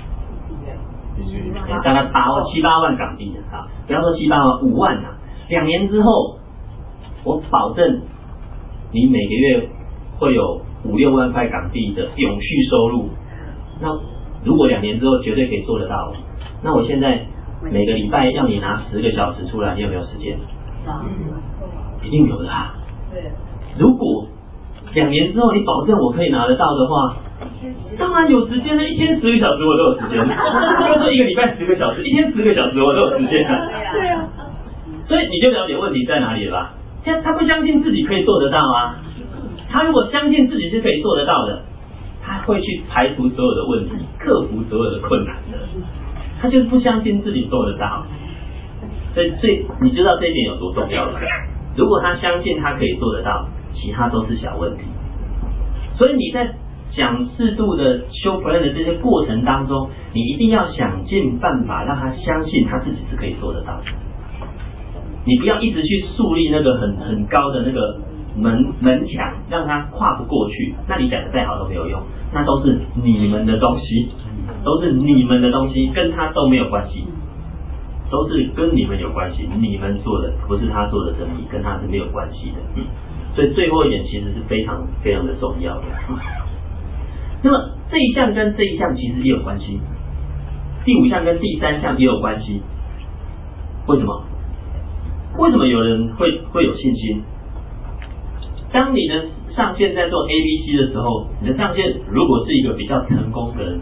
大概7、8万港币的，好，不要说7、8万，5万啊。2年之后，我保证你每个月会有5、6万块港币的永续收入。那如果2年之后绝对可以做得到，那我现在每个礼拜要你拿10个小时出来，你有没有时间？一定有的啊。对。如果2年之后你保证我可以拿得到的话，当然有时间了，1天10个小时我都有时间。不要说1个礼拜10个小时，1天10个小时我都有时间。对啊。所以你就了解问题在哪里了吧？现在他不相信自己可以做得到啊。他如果相信自己是可以做得到的，他会去排除所有的问题，克服所有的困难的。他就是不相信自己做得到。所以你知道这一点有多重要了。如果他相信他可以做得到，其他都是小问题。所以你在讲适度的修 plan 的这些过程当中，你一定要想尽办法让他相信他自己是可以做得到的。你不要一直去树立那个很高的那个门墙，让他跨不过去，那你讲的再好都没有用，那都是你们的东西，都是你们的东西，跟他都没有关系，都是跟你们有关系，你们做的不是他做的生意，跟他是没有关系的。所以最后一点其实是非常非常的重要的。那么这一项跟这一项其实也有关系，第5项跟第3项也有关系。为什么？为什么有人会有信心？当你的上线在做 ABC 的时候，你的上线如果是一个比较成功的人，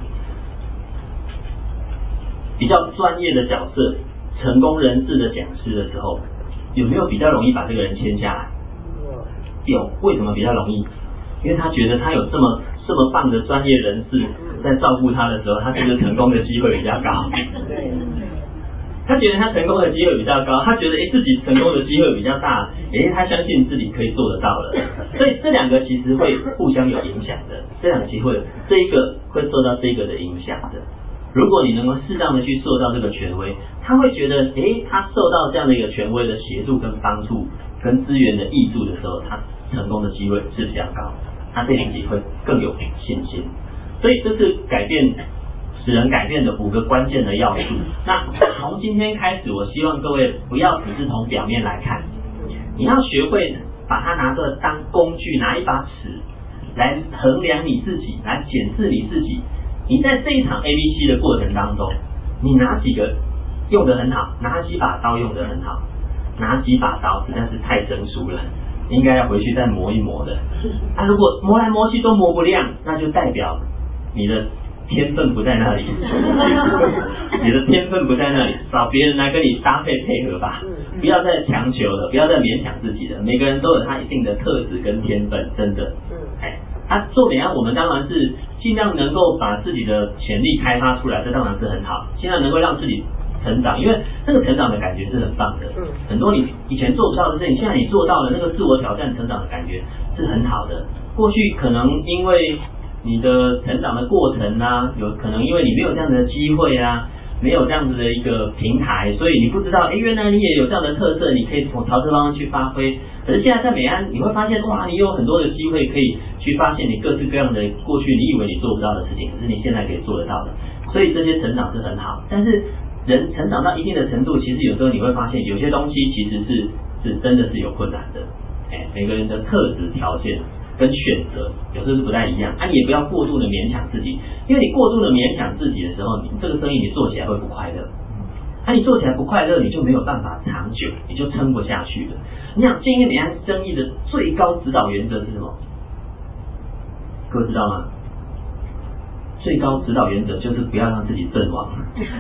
比较专业的角色，成功人士的讲师的时候，有没有比较容易把这个人签下来？有。为什么比较容易？因为他觉得他有这么棒的专业人士在照顾他的时候，他这个成功的机会比较高。他觉得他成功的机会比较高，他觉得自己成功的机会比较大，他相信自己可以做得到了。所以这2个其实会互相有影响的，这2个机会，这一个会受到这个的影响的。如果你能够适当的去受到这个权威，他会觉得他受到这样的一个权威的协助跟帮助跟资源的挹注的时候，他成功的机会是比较高，他对自己会更有信心。所以这是使人改变的5个关键的要素。那从今天开始，我希望各位不要只是从表面来看，你要学会把它拿着当工具，拿一把尺来衡量你自己，来检视你自己。你在这一场 ABC 的过程当中，你哪几个用得很好，哪几把刀用得很好，哪几把刀实在是太生疏了，应该要回去再磨一磨的。如果磨来磨去都磨不亮，那就代表你的天分不在那里，你的天分不在那里，找别人来跟你搭配配合吧，不要再强求了，不要再勉强自己了。每个人都有他一定的特质跟天分，真的。做美安，我们当然是尽量能够把自己的潜力开发出来，这当然是很好，尽量能够让自己成长，因为那个成长的感觉是很棒的。很多你以前做不到的事情，现在你做到了，那个自我挑战成长的感觉是很好的。过去可能因为你的成长的过程啊，有可能因为你没有这样的机会啊，没有这样子的一个平台，所以你不知道，原来你也有这样的特色，你可以朝这方向去发挥。可是现在在美安，你会发现，哇，你有很多的机会可以去发现你各式各样的过去你以为你做不到的事情，可是你现在可以做得到的。所以这些成长是很好，但是人成长到一定的程度，其实有时候你会发现，有些东西其实是真的是有困难的。每个人的特质条件跟选择有时候是不太一样，也不要过度的勉强自己，因为你过度的勉强自己的时候，你这个生意你做起来会不快乐，你做起来不快乐，你就没有办法长久，你就撑不下去了。你想经营美安生意的最高指导原则是什么？各位知道吗？最高指导原则就是不要让自己阵亡。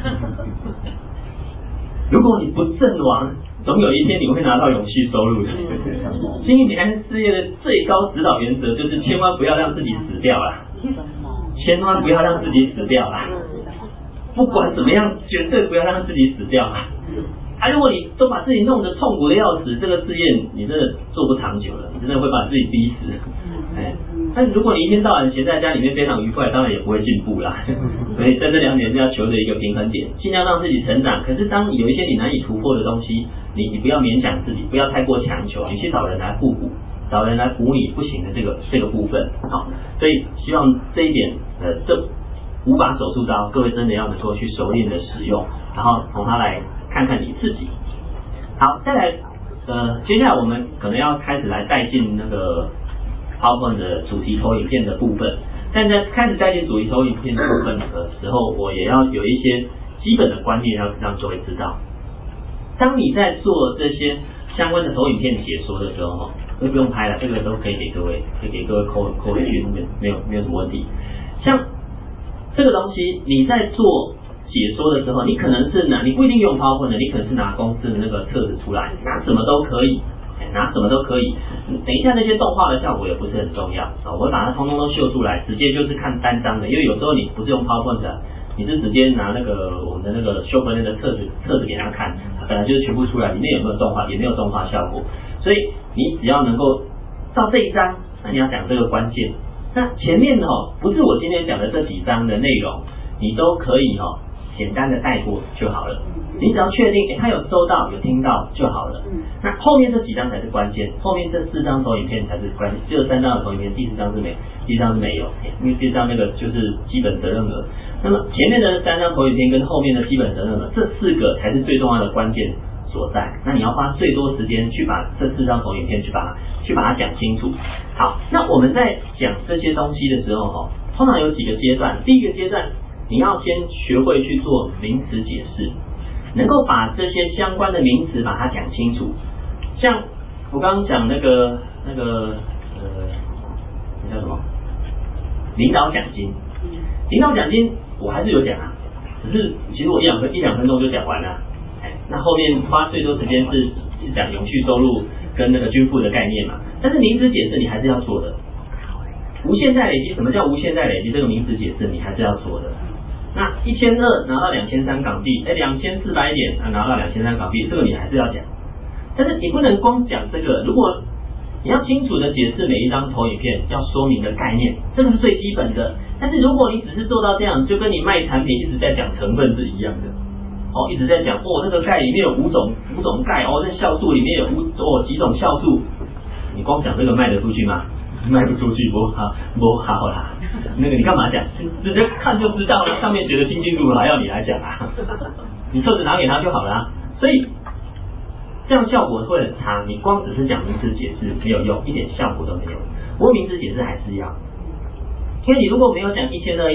如果你不阵亡，总有一天你会拿到永续收入的。经营美安事业的最高指导原则就是千万不要让自己死掉啦，千万不要让自己死掉啦，不管怎么样，绝对不要让自己死掉啦。如果你都把自己弄得痛苦的要死，这个事业你真的做不长久了，你真的会把自己逼死。但如果你一天到晚闲在家里面非常愉快，当然也不会进步啦。所以在这2点是要求的一个平衡点，尽量让自己成长。可是当有一些你难以突破的东西，你不要勉强自己，不要太过强求，你去找人来互补，找人来补你不行的这个部分。所以希望这一点这5把手术刀，各位真的要能够去熟练的使用，然后从它来看看你自己。好，再来接下来我们可能要开始来带进那个PowerPoint 的主题投影片的部分，但在开始带进主题投影片的部分的时候，我也要有一些基本的观念要让各位知道。当你在做这些相关的投影片解说的时候，都不用拍了，这个都可以给各位，扣回去，没有什么问题。像这个东西你在做解说的时候，你可能是你不一定用 PowerPoint 的，你可能是拿公司的那个册子出来，拿什么都可以。拿什么都可以，等一下那些动画的效果也不是很重要，我会把它通通都秀出来，直接就是看单张的，因为有时候你不是用 PowerPoint 的，你是直接拿那个我们的那个秀那个册子给他看，它本来就是全部出来，里面有没有动画，也没有动画效果，所以你只要能够到这一章，那你要讲这个关键，那前面不是我今天讲的这几章的内容，你都可以简单的带过就好了。你只要确定他有收到有听到就好了。那后面这几张才是关键，后面这4张投影片才是关键。只有3张的投影片，第4张是没有，因为第4张那个就是基本责任额。那么前面的3张投影片跟后面的基本责任额，这4个才是最重要的关键所在。那你要花最多时间去把这4张投影片去把它讲清楚。好，那我们在讲这些东西的时候通常有几个阶段。第一个阶段，你要先学会去做名词解释，能够把这些相关的名词把它讲清楚。像我刚刚讲那个那叫什么领导奖金，领导奖金我还是有讲啊，只是其实我一两分钟就讲完了。那后面花最多时间是讲永续收入跟那个均富的概念嘛，但是名词解释你还是要做的。无限再累积，什么叫无限再累积？这个名词解释你还是要做的。那1200拿到2300港币，2400点拿到2300港币，这个你还是要讲。但是你不能光讲这个，如果你要清楚的解释每一张投影片要说明的概念，这个是最基本的。但是如果你只是做到这样，就跟你卖产品一直在讲成分是一样的。一直在讲那个钙里面有5种钙这酵素里面有几种酵素，你光讲这个卖得出去吗？卖不出去，不好啦。那个你干嘛讲？直接看就知道了，上面写的清清楚楚，还要你来讲啊？你册子拿给他就好了。所以这样效果会很差。你光只是讲名词解释没有用，一点效果都没有。不过名词解释还是要，因为你如果没有讲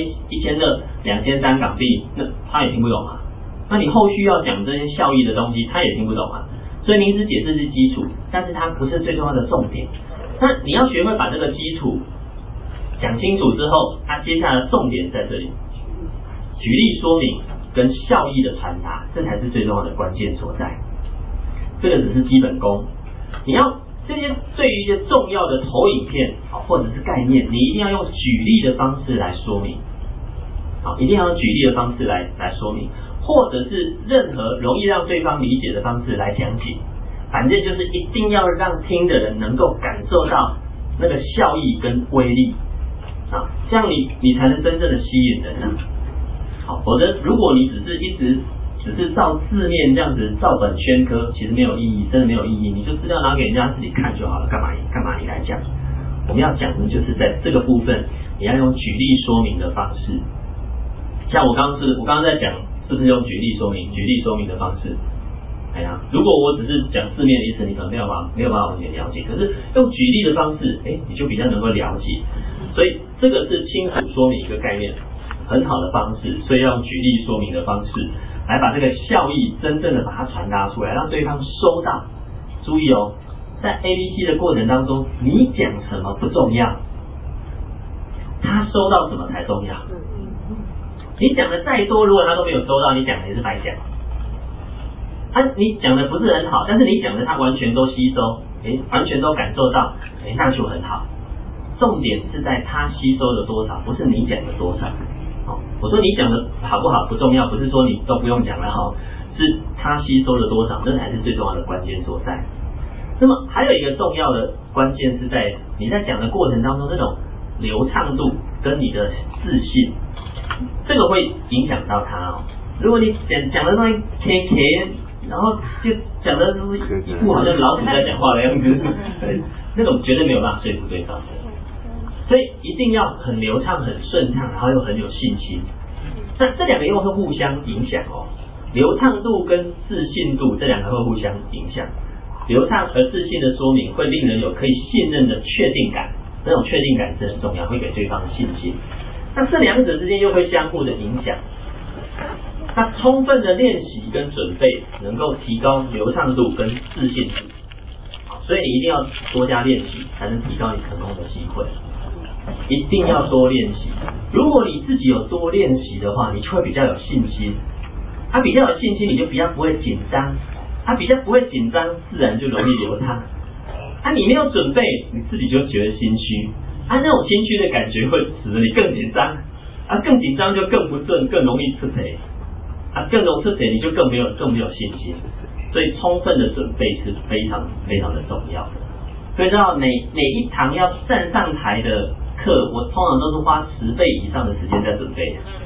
1200、2300港币，那他也听不懂啊。那你后续要讲这些效益的东西，他也听不懂啊。所以名词解释是基础，但是它不是最重要的重点。那你要学会把这个基础讲清楚之后，它接下来的重点在这里，举例说明跟效益的传达，这才是最重要的关键所在。这个只是基本功，你要这些对于一些重要的投影片或者是概念，你一定要用举例的方式来说明，一定要用举例的方式来说明，或者是任何容易让对方理解的方式来讲解。反正就是一定要让听的人能够感受到那个效益跟威力这样你才能真正的吸引人否则如果你只是照字面这样子照本宣科，其实没有意义，真的没有意义。你就资料拿给人家自己看就好了，干嘛你来讲？我们要讲的就是在这个部分，你要用举例说明的方式。像我刚刚在讲，是不是用举例说明的方式？如果我只是讲字面的意思，你可能没有办法完全了解。可是用举例的方式，你就比较能够了解。所以这个是清楚说明一个概念很好的方式，所以要用举例说明的方式来把这个效益真正的把它传达出来，让对方收到。注意在 ABC 的过程当中，你讲什么不重要，他收到什么才重要。你讲的再多，如果他都没有收到，你讲的也是白讲。你讲的不是很好，但是你讲的他完全都吸收，完全都感受到，那就很好。重点是在他吸收的多少，不是你讲的多少。我说你讲的好不好不重要，不是说你都不用讲了是他吸收了多少，这才是最重要的关键所在。那么还有一个重要的关键是在你在讲的过程当中，这种流畅度跟你的自信，这个会影响到他如果你讲的东西 K，然后就讲的都是一副好像老鼠在讲话的样子，那种绝对没有办法说服对方的。所以一定要很流畅、很顺畅，然后又很有信心。那这两个又会互相影响流畅度跟自信度这两个会互相影响。流畅而自信的说明会令人有可以信任的确定感，那种确定感是很重要，会给对方信心。那这两者之间又会相互的影响。那充分的练习跟准备能够提高流畅度跟自信度，所以你一定要多加练习，才能提高你成功的机会。一定要多练习。如果你自己有多练习的话，你就会比较有信心。比较有信心，你就比较不会紧张。比较不会紧张，自然就容易流畅。你没有准备，你自己就觉得心虚。那种心虚的感觉会使得你更紧张。更紧张就更不顺，更容易出贼。更容易出贼，你就更没有信心。所以充分的准备是非常非常的重要的。所以知道每一堂要站上台的课，我通常都是花10倍以上的时间在准备。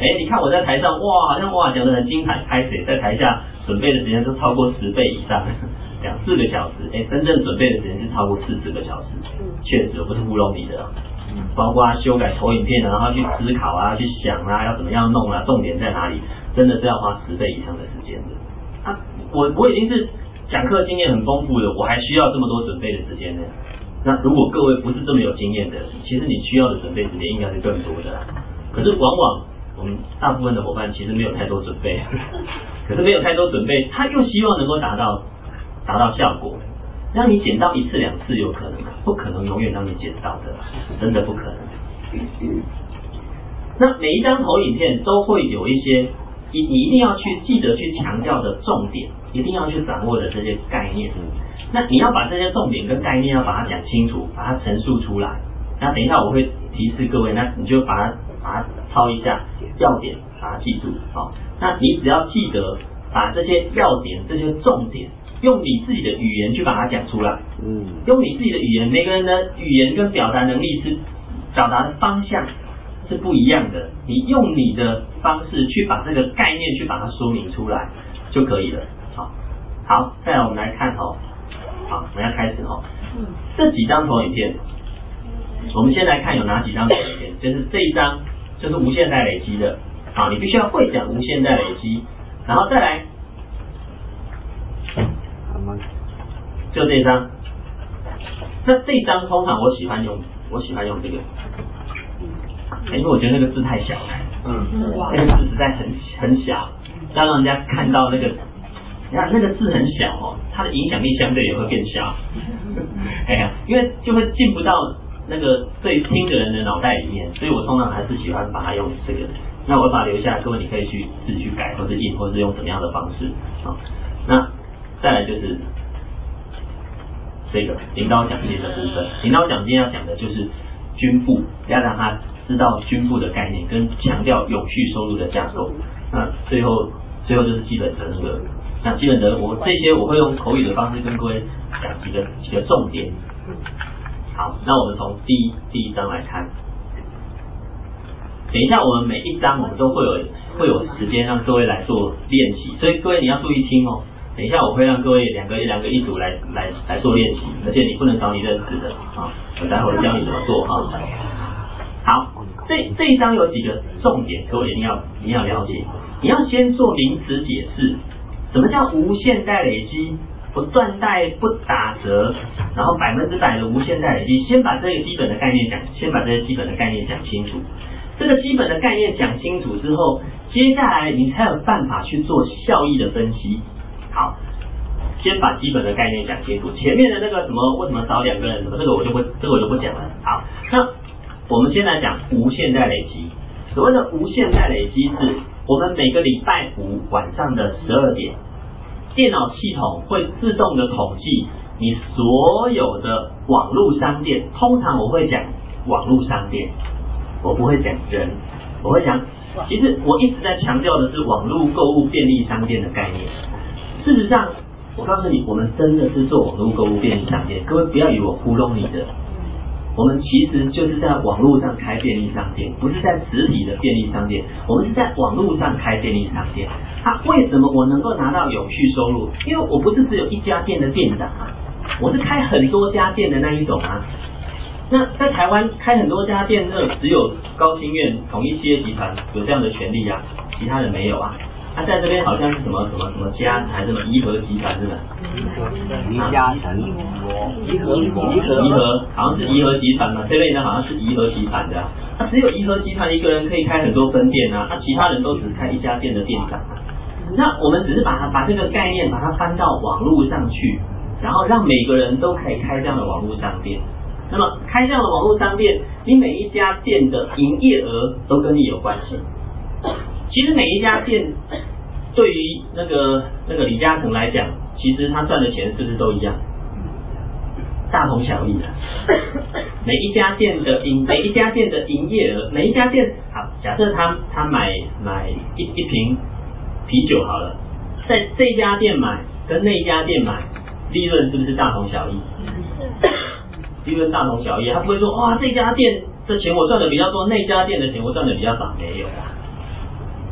你看我在台上哇，好像哇讲得很精彩，拍谁在台下准备的时间都超过10倍以上，讲4个小时，真正准备的时间是超过40个小时，确实不是糊弄你的。包括修改投影片啊，然后去思考啊，去想啊，要怎么样弄啊，重点在哪里，真的是要花10倍以上的时间的。我已经是讲课经验很丰富的，我还需要这么多准备的时间呢。那如果各位不是这么有经验的，其实你需要的准备时间应该是更多的。可是往往我们大部分的伙伴其实没有太多准备，可是没有太多准备，他又希望能够达到效果。让你捡到1次2次有可能吗？不可能永远让你捡到的，真的不可能。那每一张投影片都会有一些你一定要记得去强调的重点，一定要去掌握的这些概念。那你要把这些重点跟概念要把它讲清楚，把它陈述出来。那等一下我会提示各位，那你就把它抄一下要点，把它记住。那你只要记得把这些要点、这些重点，用你自己的语言去把它讲出来。用你自己的语言，每个人的语言跟表达能力是表达的方向是不一样的。你用你的方式去把这个概念去把它说明出来就可以了。好，再来我们来看好，我们要开始这几张投影片，我们先来看有哪几张投影片，就是这一张就是无限代累积的。你必须要会讲无限代累积，然后再来就这一张。那这一张通常我喜欢用这个，因为我觉得那个字太小了，那个字实在很小，要让人家看到那个，你看那个字很小它的影响力相对也会变小，因为就会进不到那个对听的人的脑袋里面，所以我通常还是喜欢把它用这个。那我把它留下来，各位你可以去自己去改，或是印，或是用怎么样的方式。那再来就是这个领导奖金的部分。领导奖金要讲的就是军部，要让他知道军部的概念，跟强调永续收入的架构。那最后就是基本责任。那基本责任这些我会用口语的方式跟各位讲几个重点。好，那我们从第一章来看。等一下我们每一章我们都会有时间让各位来做练习，所以各位你要注意听等一下我会让各位两个一组来做练习，而且你不能找你认识的我待会教你怎么做好，这一章有几个重点，各位一定要了解。你要先做名词解释，什么叫无限代累积？不断代不打折，然后100%的无限代累积。先把这个基本的概念讲清楚。这个基本的概念讲清楚之后，接下来你才有办法去做效益的分析。好，先把基本的概念讲清楚。前面的那个什么为什么少2个人什么，这个我就不讲了。好，那我们先来讲无限代累积。所谓的无限代累积是我们每个礼拜5晚上的12点，电脑系统会自动的统计你所有的网络商店。通常我会讲网络商店，我不会讲人，我会讲，其实我一直在强调的是网络购物便利商店的概念。事实上我告诉你，我们真的是做网络购物便利商店，各位不要以为我糊弄你的，我们其实就是在网络上开便利商店，不是在实体的便利商店，我们是在网络上开便利商店。为什么我能够拿到永续收入？因为我不是只有一家店的店长我是开很多家店的那一种那在台湾开很多家店，只有高新苑、统一企业集团有这样的权利其他人没有在这边好像是什么家，还是什么怡和集团是吧？ 宜家城、怡和，好像是怡和集团嘛，这类呢好像是怡和集团的只有怡和集团一个人可以开很多分店其他人都只开一家店的店长那我们只是把这个概念把它搬到网络上去，然后让每个人都可以开这样的网络商店。那么开这样的网络商店，你每一家店的营业额都跟你有关系。其实每一家店对于那个李嘉诚来讲，其实他赚的钱是不是都一样？大同小异每一家店的营业额，每一家店好，假设他买一瓶啤酒好了，在这家店买跟那一家店买，利润是不是大同小异？利润大同小异，他不会说哇这家店的钱我赚的比较多，那家店的钱我赚的比较少，没有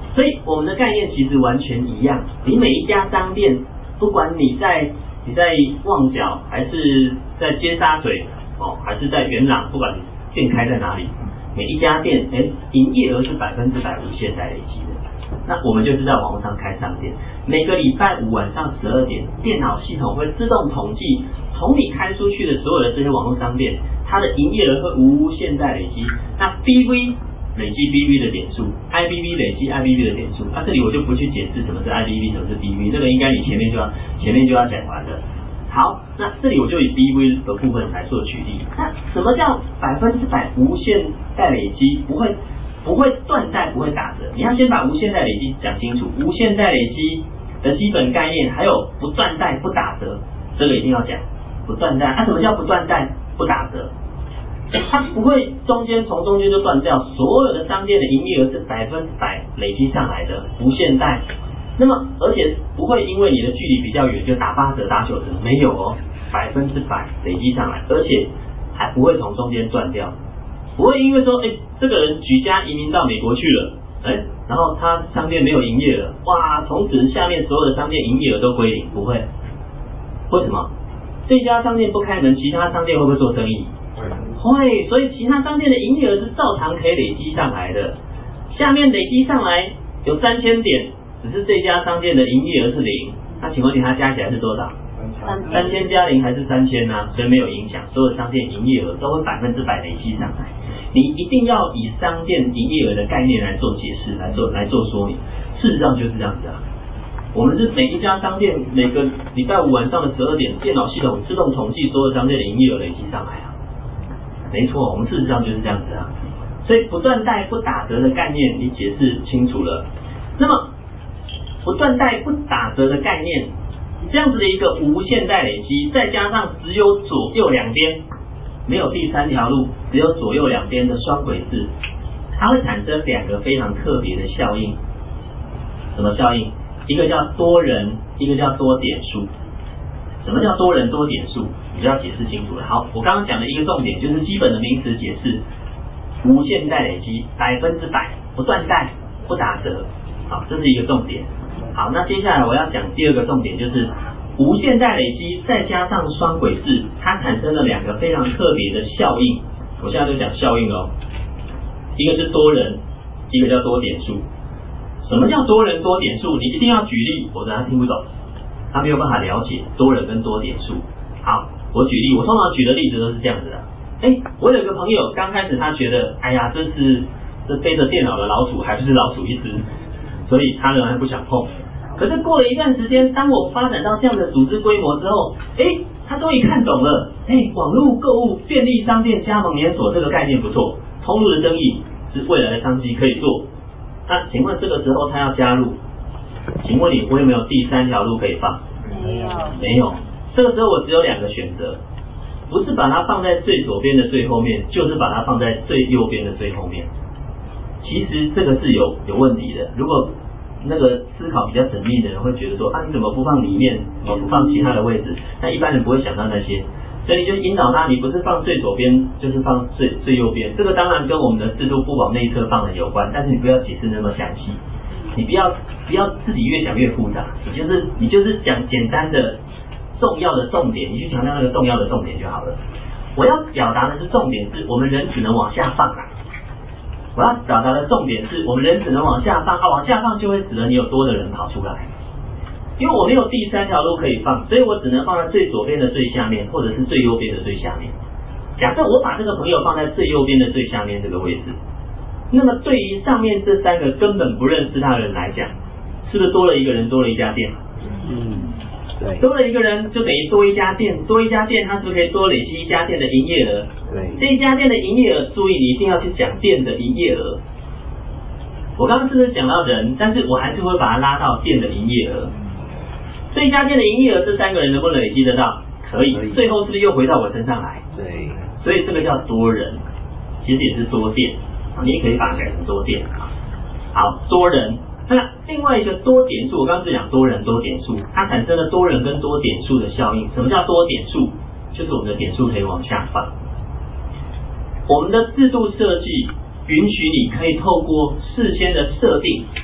所以我们的概念其实完全一样。你每一家商店，不管你在旺角还是在尖沙咀还是在元朗，不管你店开在哪里，每一家店营业额是100%无限代累积的。那我们就是在网络上开商店，每个礼拜5晚上12点，电脑系统会自动统计从你开出去的所有的这些网络商店，它的营业额会无限代累积。那 BV 累积 BV 的点数 ，IBV 累积 IBV 的点数。这里我就不去解释什么是 IBV， 什么是 BV， 这个应该你前面就要讲完了。好，那这里我就以 BV 的部分来做举例。那什么叫100%无限代累积？不会断代，不会打折。你要先把无限代累积讲清楚。无限代累积的基本概念，还有不断代不打折，这个一定要讲。不断代，什么叫不断代不打折？它不会从中间就断掉，所有的商店的营业额是100%累积上来的无限代。那么而且不会因为你的距离比较远就打8折打9折，没有100%累积上来，而且还不会从中间断掉。不会因为说这个人举家移民到美国去了，然后他商店没有营业了，哇，从此下面所有的商店营业额都归零，不会。为什么？这家商店不开门，其他商店会不会做生意？会，所以其他商店的营业额是照常可以累积上来的。下面累积上来有3000点，只是这家商店的营业额是0，那请问你它加起来是多少？3000加0还是3000呢？所以没有影响，所有商店营业额都会100%累积上来。你一定要以商店营业额的概念来做解释，来做说明。事实上就是这样子啊。我们是每一家商店每个礼拜5晚上的12点，电脑系统自动统计所有商店的营业额累积上来啊。没错，我们事实上就是这样子啊。所以不断代不打折的概念你解释清楚了。那么不断代不打折的概念，这样子的一个无限代累积，再加上只有左右两边，没有第三条路，只有左右两边的双轨制，它会产生2个非常特别的效应。什么效应？一个叫多人，一个叫多点数。什么叫多人多点数？你就要解释清楚了。好，我刚刚讲的一个重点就是基本的名词解释，无限代累积100%不断代不打折。好，这是一个重点。好，那接下来我要讲第2个重点，就是无限代累积再加上双轨制，它产生了2个非常特别的效应。我现在就讲效应咯。一个是多人，一个叫多点数。什么叫多人多点数？你一定要举例，否则他听不懂，他没有办法了解多人跟多点数。好，我举例，我通常举的例子都是这样子的。我有一个朋友，刚开始他觉得，这背着电脑的老鼠还不是老鼠一只，所以他仍然不想碰。可是过了一段时间，当我发展到这样的组织规模之后，他终于看懂了，网络购物、便利商店、加盟连锁这个概念不错，通路的生意是未来的商机可以做。那请问这个时候他要加入，请问你我有没有第3条路可以放？没有。这个时候我只有2个选择，不是把它放在最左边的最后面，就是把它放在最右边的最后面。其实这个是有问题的。如果那个思考比较缜密的人会觉得说，你怎么不放里面，不放其他的位置？那一般人不会想到那些，所以你就引导他，你不是放最左边，就是放最右边。这个当然跟我们的制度不往内侧放的有关，但是你不要解释那么详细，你不要自己越讲越复杂，你就是讲简单的重要的重点，你去强调那个重要的重点就好了。我要表达的是重点是我们人只能往下放啊。我要表达的重点是我们人只能往下放，往下放就会使得你有多的人跑出来。因为我没有第3条路可以放，所以我只能放在最左边的最下面，或者是最右边的最下面。假设我把这个朋友放在最右边的最下面这个位置，那么对于上面这3个根本不认识他的人来讲，是不是多了一个人，多了一家店？ 对， 多了一个人就等于多一家店，多一家店，它是不是可以多累积一家店的营业额？ 对， 这一家店的营业额，注意你一定要去讲店的营业额。我刚刚是不是讲到人，但是我还是会把它拉到店的营业额。这一家店的营业额，这3个人能不能累积得到？可以。最后是不是又回到我身上来？ 对， 所以这个叫多人，其实也是多店，你也可以把它改成多店。好，多人。那另外一个多点数，我刚刚是讲多人多点数，它产生了多人跟多点数的效应。什么叫多点数？就是我们的点数可以往下放。我们的制度设计允许你可以透过事先的设定，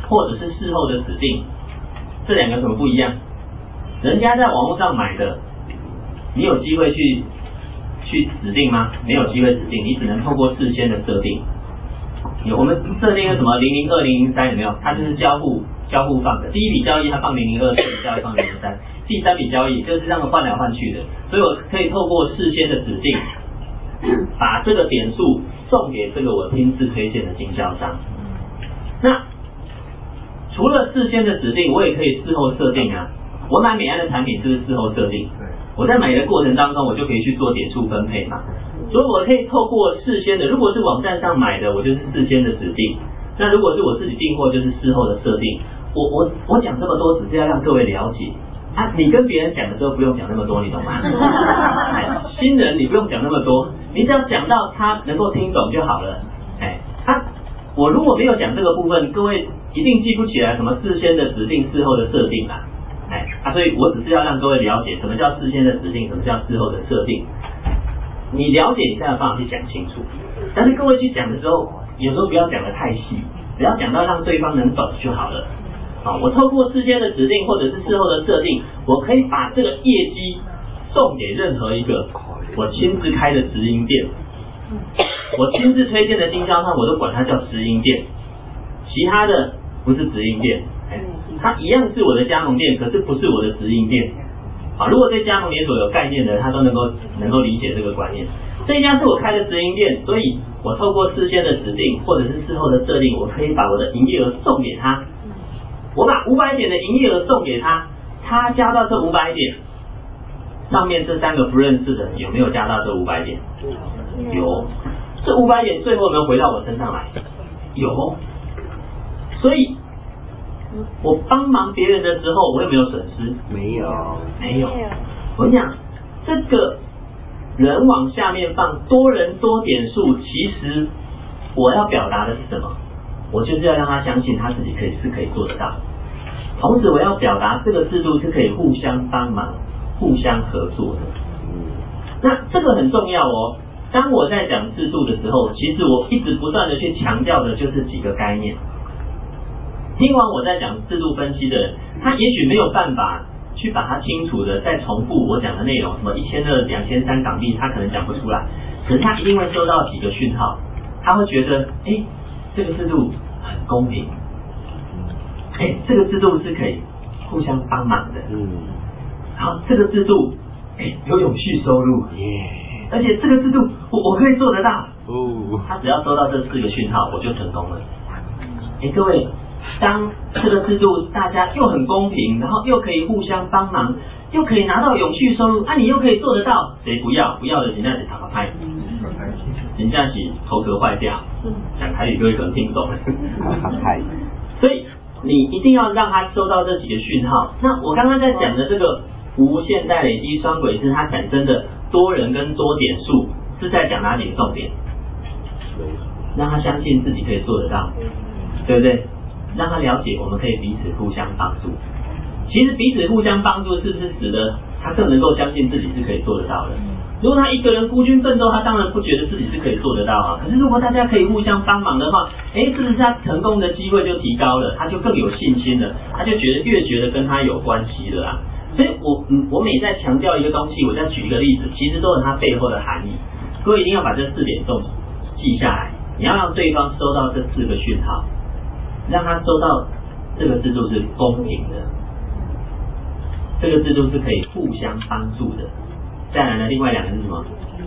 或者是事后的指定，这两个有什么不一样？人家在网络上买的，你有机会去指定吗？没有机会指定，你只能透过事先的设定。我们设定个什么002、003有没有？它就是交互放的。第一笔交易它放002，第二笔交易放003，第三笔交易就是这样换来换去的。所以我可以透过事先的指定，把这个点数送给这个我亲自推荐的经销商。那除了事先的指定，我也可以事后设定啊。我买美安的产品是不是事后设定？我在买的过程当中，我就可以去做点数分配嘛。所以我可以透过事先的，如果是网站上买的，我就是事先的指定；那如果是我自己订货，就是事后的设定。我讲这么多，只是要让各位了解啊。你跟别人讲的时候不用讲那么多，你懂吗？新人你不用讲那么多，你只要讲到他能够听懂就好了。我如果没有讲这个部分，各位一定记不起来什么事先的指定、事后的设定啦。所以我只是要让各位了解什么叫事先的指定，什么叫事后的设定。你了解，你才有办法去讲清楚。但是各位去讲的时候，有时候不要讲得太细，只要讲到让对方能懂就好了。我透过事先的指定或者是事后的设定，我可以把这个业绩送给任何一个我亲自开的直营店，我亲自推荐的经销商，我都管它叫直营店，其他的不是直营店，它一样是我的加盟店，可是不是我的直营店。如果对加盟连锁有概念的，他都能够理解这个观念。这一家是我开的直营店，所以我透过事先的指定或者是事后的设定，我可以把我的营业额送给他。我把500点的营业额送给他，他加到这500点，上面这3个不认识的有没有加到这500点？有。这500点最后有没有回到我身上来？有。所以我帮忙别人的时候，我有没有损失？ 没有。 我跟你讲，这个人往下面放，多人多点数，其实我要表达的是什么？我就是要让他相信他自己是可以做得到。同时我要表达这个制度是可以互相帮忙、互相合作的。那这个很重要哦。当我在讲制度的时候，其实我一直不断的去强调的就是几个概念。听完我在讲制度分析的人，他也许没有办法去把它清楚的再重复我讲的内容，什么1200、2300港币，他可能讲不出来，可是他一定会收到几个讯号，他会觉得，这个制度很公平，这个制度是可以互相帮忙的，然后这个制度，有永续收入，而且这个制度我可以做得到，他只要收到这4个讯号，我就成功了。各位。当这个制度大家又很公平，然后又可以互相帮忙，又可以拿到永续收入，你又可以做得到，谁不要？不要的人家是打个拍，人家是头壳坏掉，讲台语各位可能听不懂。所以你一定要让他收到这几个讯号。那我刚刚在讲的这个无限代累积双轨制，它产生的多人跟多点数，是在讲哪几个重点？让他相信自己可以做得到，对不对？让他了解我们可以彼此互相帮助。其实彼此互相帮助是不是使得他更能够相信自己是可以做得到的？如果他一个人孤军奋斗，他当然不觉得自己是可以做得到啊。可是如果大家可以互相帮忙的话，是不是他成功的机会就提高了？他就更有信心了，他就越觉得跟他有关系了啊。所以我每再强调一个东西，我再举一个例子，其实都有它背后的含义。各位一定要把这4点都记下来，你要让对方收到这4个讯号。让他收到这个制度是公平的，这个制度是可以互相帮助的。再来呢，另外2个是什么？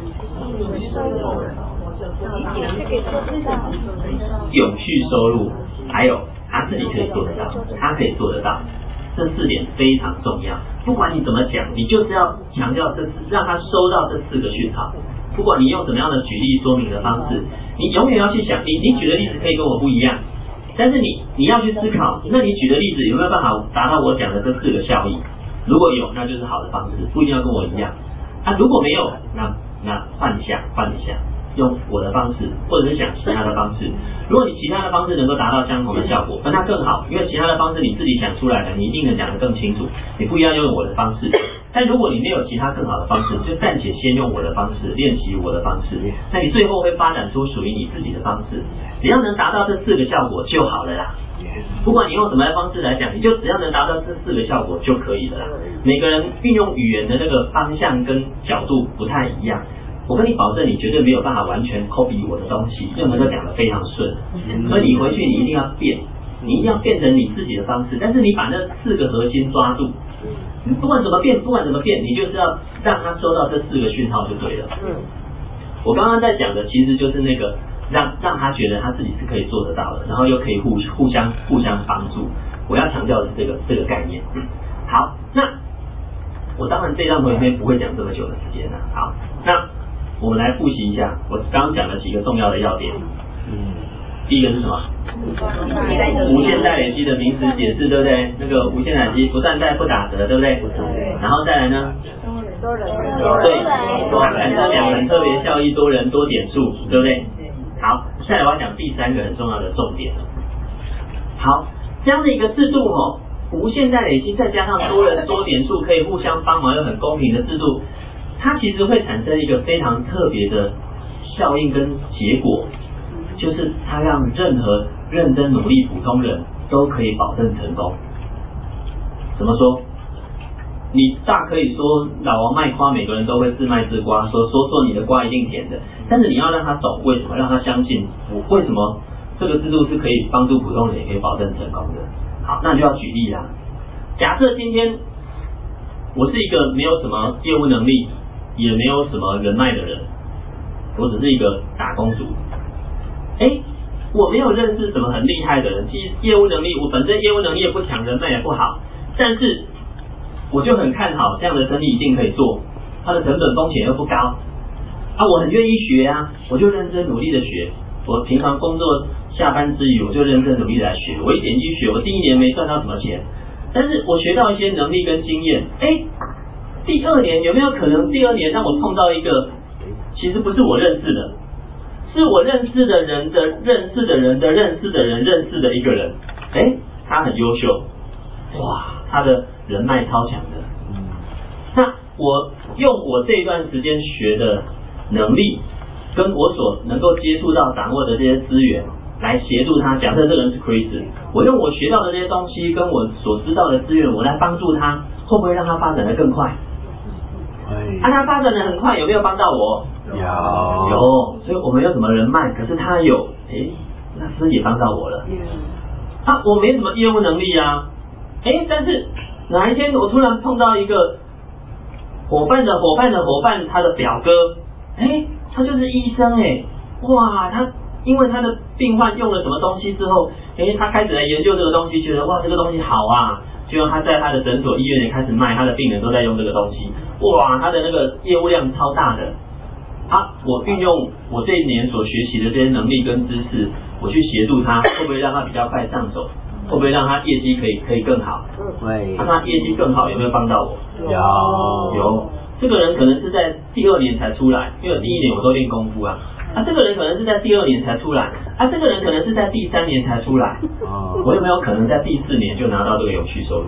永续收入，还有他自己可以做得到，他可以做得到。这4点非常重要，不管你怎么讲，你就是要强调让他收到这4个讯号。不管你用什么样的举例说明的方式，你永远要去想，你举的例子可以跟我不一样。但是你要去思考，那你举的例子有没有办法达到我讲的这4个效益？如果有，那就是好的方式，不一定要跟我一样。如果没有，那换一下，用我的方式，或者是想其他的方式。如果你其他的方式能够达到相同的效果，那更好，因为其他的方式你自己想出来的，你一定能讲得更清楚。你不一定要用我的方式， 但如果你没有其他更好的方式，就暂且先用我的方式练习我的方式，那你最后会发展出属于你自己的方式。只要能达到这4个效果就好了啦。不管你用什么方式来讲，你就只要能达到这4个效果就可以了啦。每个人运用语言的那个方向跟角度不太一样，我跟你保证，你绝对没有办法完全 copy 我的东西，又能够讲得非常顺。所以你回去你一定要变，你一定要变成你自己的方式，但是你把那4个核心抓住。你不管怎么变，你就是要让他收到这4个讯号就对了。我刚刚在讲的其实就是那个让他觉得他自己是可以做得到的，然后又可以互相帮助。我要强调的是这个概念。好，那我当然这段同学不会讲这么久的时间了。好，那我们来复习一下我刚刚讲的几个重要的要点。第一个是什么？无限代累积的名词解释，对不对？那个无限累积不断代不打折，对不对？然后再来呢？对，产生2层特别效益，多人多点数，对不对？好，再来我要讲第3个很重要的重点了。好，这样的一个制度无限代累积再加上多人多点数可以互相帮忙又很公平的制度，它其实会产生一个非常特别的效应跟结果。就是他让任何认真努力普通人都可以保证成功。怎么说？你大可以说老王卖瓜，每个人都会自卖自夸，说你的瓜一定甜的，但是你要让他懂为什么，让他相信为什么这个制度是可以帮助普通人也可以保证成功的。好，那就要举例啦。假设今天我是一个没有什么业务能力，也没有什么人脉的人，我只是一个打工族。我没有认识什么很厉害的人，其实业务能力我本身业务能力也不强，人脉也不好，但是我就很看好这样的生意一定可以做，它的成本风险又不高我很愿意学啊，我就认真努力的学。我平常工作下班之余，我就认真努力来学。我一点进去学，我第1年没赚到什么钱，但是我学到一些能力跟经验。第2年有没有可能第2年让我碰到一个其实不是我认识的？是我认识的人的认识的人的认识的人认识的一个人，他很优秀，哇，他的人脉超强的。那我用我这一段时间学的能力，跟我所能够接触到掌握的这些资源，来协助他。假设这个人是 Chris， 我用我学到的这些东西跟我所知道的资源，我来帮助他，会不会让他发展得更快？他发展得很快，有没有帮到我？有，所以我没有什么人脉，可是他有，那是不是也帮到我了？我没什么业务能力啊，但是哪一天我突然碰到一个伙伴的伙伴的伙伴，他的表哥，他就是医生哇，他因为他的病患用了什么东西之后，他开始来研究这个东西，觉得哇这个东西好啊，就让他在他的诊所医院也开始卖，他的病人都在用这个东西，哇，他的那个业务量超大的。我运用我这1年所学习的这些能力跟知识，我去协助他，会不会让他比较快上手？会不会让他业绩可以更好？会。他业绩更好，有没有帮到我？有。这个人可能是在第2年才出来，因为第1年我都练功夫啊。这个人可能是在第2年才出来，这个人可能是在第3年才出来。我有没有可能在第4年就拿到这个永续收入？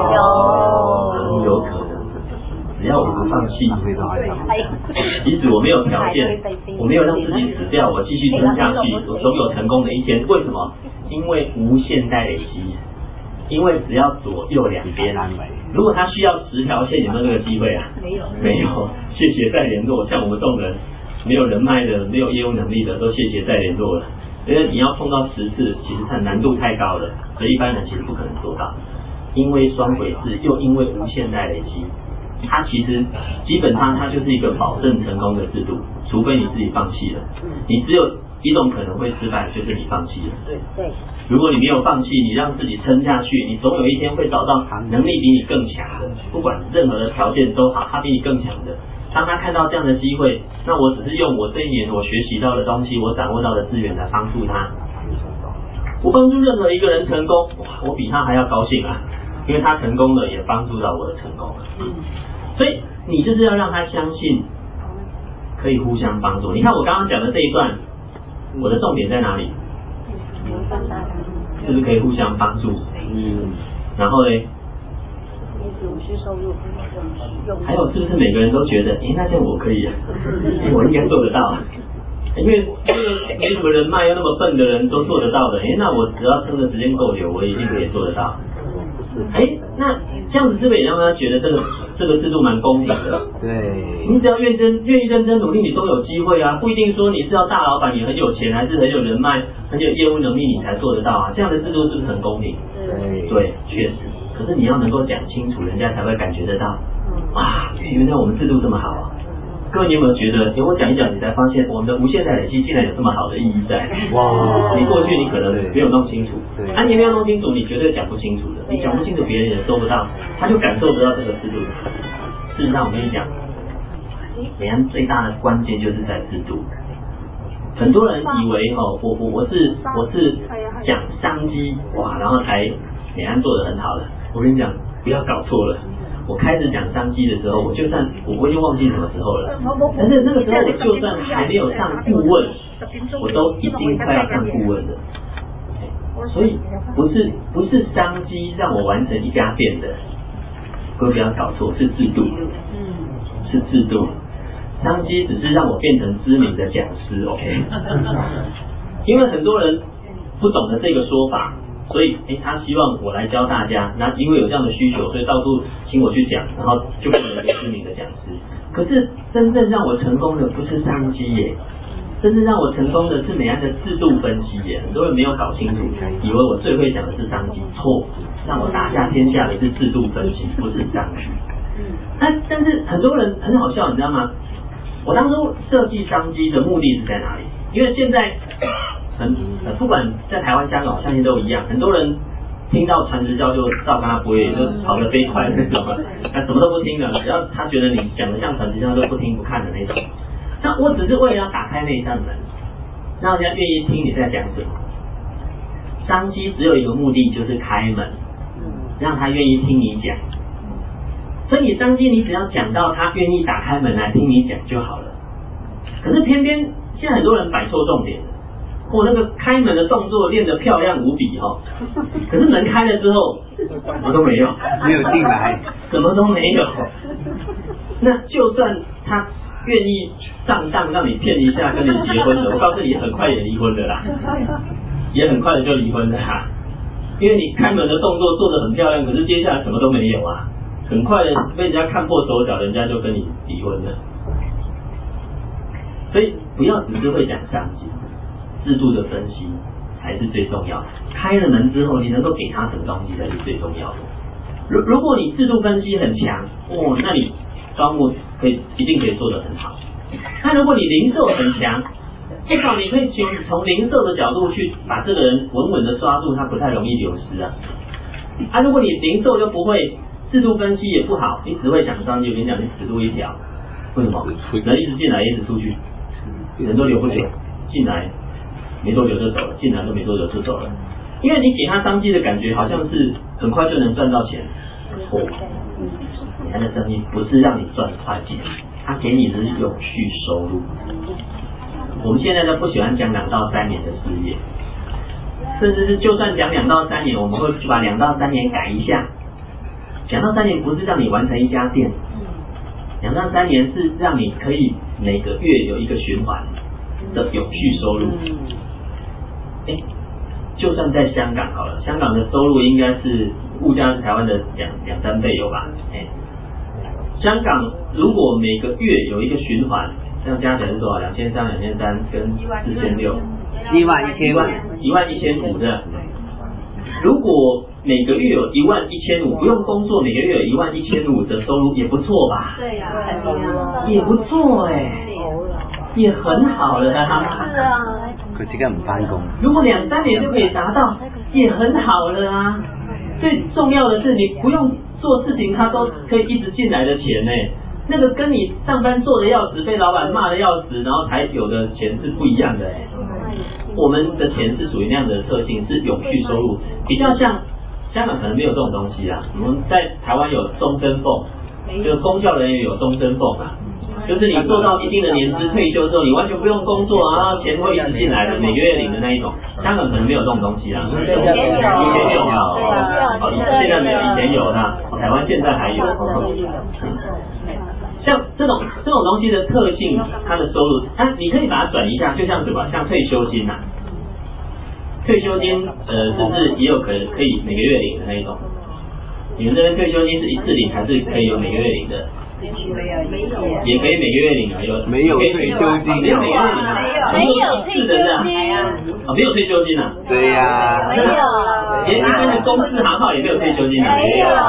有可能。只要我不放弃，即使我没有条件，我没有让自己死掉，我继续撑下去，我总有成功的一天。为什么？因为无限代累积，因为只要左右2边，如果他需要10条线，有没有这个机会啊？没有。谢谢再联络，像我们这种人，没有人脉的，没有业务能力的，都谢谢再联络了。因为你要碰到10次，其实它难度太高了，所以一般人其实不可能做到。因为双轨制，又因为无限代累积。它其实基本上它就是一个保证成功的制度，除非你自己放弃了。你只有一种可能会失败，就是你放弃了。对。如果你没有放弃，你让自己撑下去，你总有一天会找到能力比你更强的，不管任何的条件都好，他比你更强的。当他看到这样的机会，那我只是用我这1年我学习到的东西，我掌握到的资源来帮助他。我帮助任何一个人成功，哇，我比他还要高兴啊！因为他成功了，也帮助到我的成功了。所以你就是要让他相信可以互相帮助。你看我刚刚讲的这一段，我的重点在哪里？是不是可以互相帮助？然后呢？ 永续收入， 还有是不是每个人都觉得，那这样我可以啊，我应该做得到。因为这个没什么人脉又那么笨的人都做得到的，那我只要撑的时间够久，我一定可以做得到。那这样子是不是也让他觉得这个制度蛮公平的？ 对， 你只要愿意认真努力，你都有机会啊，不一定说你是要大老板，你很有钱，还是很有人脉，很有业务能力，你才做得到啊。这样的制度是不是很公平？对，确实。可是你要能够讲清楚，人家才会感觉得到。哇，原来我们制度这么好啊！各位，你有没有觉得，我讲一讲，你才发现我们的无限代累积竟然有这么好的意义在？哇！你过去你可能没有弄清楚，你没有弄清楚，你绝对讲不清楚的。你讲不清楚，别人也收不到，他就感受不到这个制度。事实上，我跟你讲，美安最大的关键就是在制度。很多人以为我是讲商机哇，然后才美安做得很好的。我跟你讲，不要搞错了。我开始讲商机的时候，我已经忘记什么时候了。但是那个时候，我就算还没有上顾问，我都已经快要上顾问了。所以不是商机让我完成一家店的，各位不要搞错，是制度，是制度。商机只是让我变成知名的讲师 ，OK？ 因为很多人不懂得这个说法。所以，他希望我来教大家，那因为有这样的需求，所以到处请我去讲，然后就变成一个知名的讲师。可是真正让我成功的不是商机耶，真正让我成功的是美安的制度分析耶。很多人没有搞清楚，以为我最会讲的是商机，错，让我打下天下的是制度分析，不是商机。但是很多人很好笑，你知道吗？我当初设计商机的目的是在哪里？因为现在。不管在台湾、香港，相信都一样。很多人听到传直销就照跟他播，也就跑得飞快的那种，什么都不听了。只要他觉得你讲的像传直销，都不听不看的那种。那我只是为了要打开那一扇门，让人家愿意听你在讲什么。商机只有一个目的，就是开门，让他愿意听你讲。所以你商机，你只要讲到他愿意打开门来听你讲就好了。可是偏偏现在很多人摆错重点。那个开门的动作练得漂亮无比可是门开了之后什么都没有， 没有进来， 什么都没有。那就算他愿意上当让你骗一下跟你结婚的，我告诉你很快也离婚的啦，也很快的就离婚的啦。因为你开门的动作做得很漂亮，可是接下来什么都没有啊，很快的被人家看破手脚，人家就跟你离婚了。所以不要只是会讲商机。制度的分析才是最重要的。开了门之后，你能够给他什么东西才是最重要的。如果你制度分析很强，那你招募一定可以做得很好。那如果你零售很强，至少你可以从零售的角度去把这个人稳稳的抓住，他不太容易流失啊。如果你零售又不会，制度分析也不好，你只会想商机，我跟你讲，你死路一条。为什么？人一直进来，一直出去，人都留不久，进来。没多久就走了，进来都没多久就走了，因为你给他商机的感觉好像是很快就能赚到钱，错，你看的生意不是让你赚快钱，他给你的是永续收入。我们现在都不喜欢讲2到3年的事业，甚至是就算讲2到3年，我们会把2到3年改一下。2到3年不是让你完成一家店，2到3年是让你可以每个月有一个循环的永续收入。就算在香港好了，香港的收入应该是物价是台湾的两三倍有吧？香港如果每个月有一个循环，这样加起来是多少？2300、2300跟4600， 11500的。如果每个月有11500，不用工作，每个月有11500的收入也不错吧？ 对呀， 也不错也很好了。是啊。 佢即刻唔返工。 如果2、3年就可以达到，也很好了啊。最重要的是，你不用做事情，它都可以一直进来的钱那个跟你上班做的要死，被老板骂的要死，然后才有的钱是不一样的我们的钱是属于那样的特性，是永续收入，比较像香港可能没有这种东西我们在台湾有终身俸，就是公教人员有终身俸就是你做到一定的年资退休之后，你完全不用工作然后钱会一直进来的，每个月领的那一种。香港可能没有这种东西以前有现在没有，以前有台湾现在还有。像这种东西的特性，它的收入，你可以把它转移一下，就像什么，像退休金啊，退休金甚至也有可以每个月领的那一种。你们这边退休金是一次领还是可以有每个月领的？也可以每个月领啊， 没有退休金， 没有每个月领啊， 没有退休金啊，没有退休金啊？ 对呀， 没有， 连一般的公司行号也没有退休金啊？ 没有。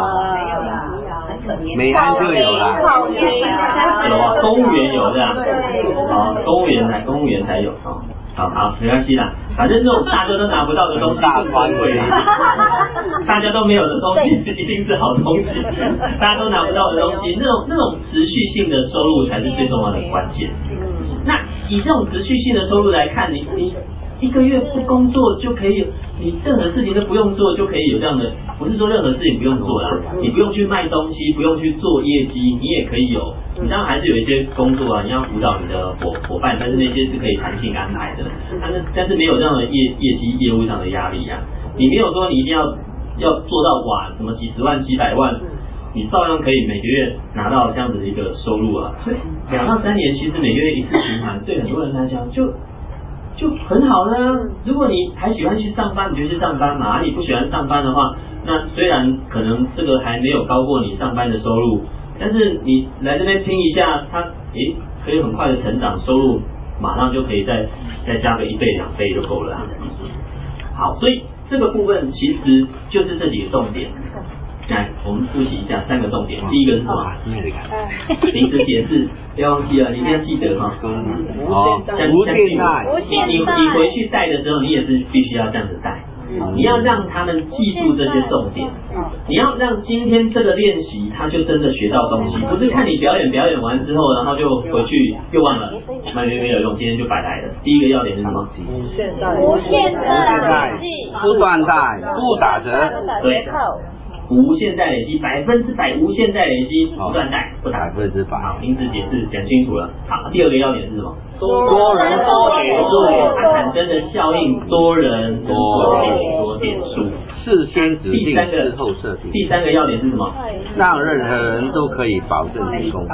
美安就有啦， 有啊，公务员有这样，公务员才有哦。好，没关系啦，反正这种大家都拿不到的东西更珍贵啦，大家都没有的东西一定是好东西，大家都拿不到的东西，那种持续性的收入才是最重要的关键。那以这种持续性的收入来看，你一个月不工作就可以，你任何事情都不用做就可以有这样的，不是说任何事情不用做啦，你不用去卖东西，不用去做业绩，你也可以有。你当然还是有一些工作啊，你要辅导你的伙伴，但是那些是可以弹性安排的。但是没有这样的业绩业务上的压力啊，你没有说你一定要做到哇什么几十万几百万，你照样可以每个月拿到这样子的一个收入啊。2到3年其实每个月一次循环，对很多人来讲就很好了。如果你还喜欢去上班，你就去上班嘛。你不喜欢上班的话，那虽然可能这个还没有高过你上班的收入，但是你来这边拼一下，它可以很快的成长，收入马上就可以再加个1倍2倍就够了啊。好，所以这个部分其实就是这几个重点。来，我们复习一下3个重点。第一个是什么？名词解释，不要忘记了，你一定要记得哈。 无限带， 你回去带的时候，你也是必须要这样子带。你要让他们记住这些重点，你要让今天这个练习他就真的学到东西，不是看你表演完之后，然后就回去又忘了，没有用，今天就白来了。第一个要点是什么？ 无限带， 不断带，不打折， 对，无限带累积，100%无限带累积，不断带，不打折 100%。 好，名词解释讲清楚了。好，第二个要点是什么？ 多人多点数， 它产生的效应，多人多点数， 事先指定，事后设定。 第3个要点是什么？ 让任何人都可以保证成功。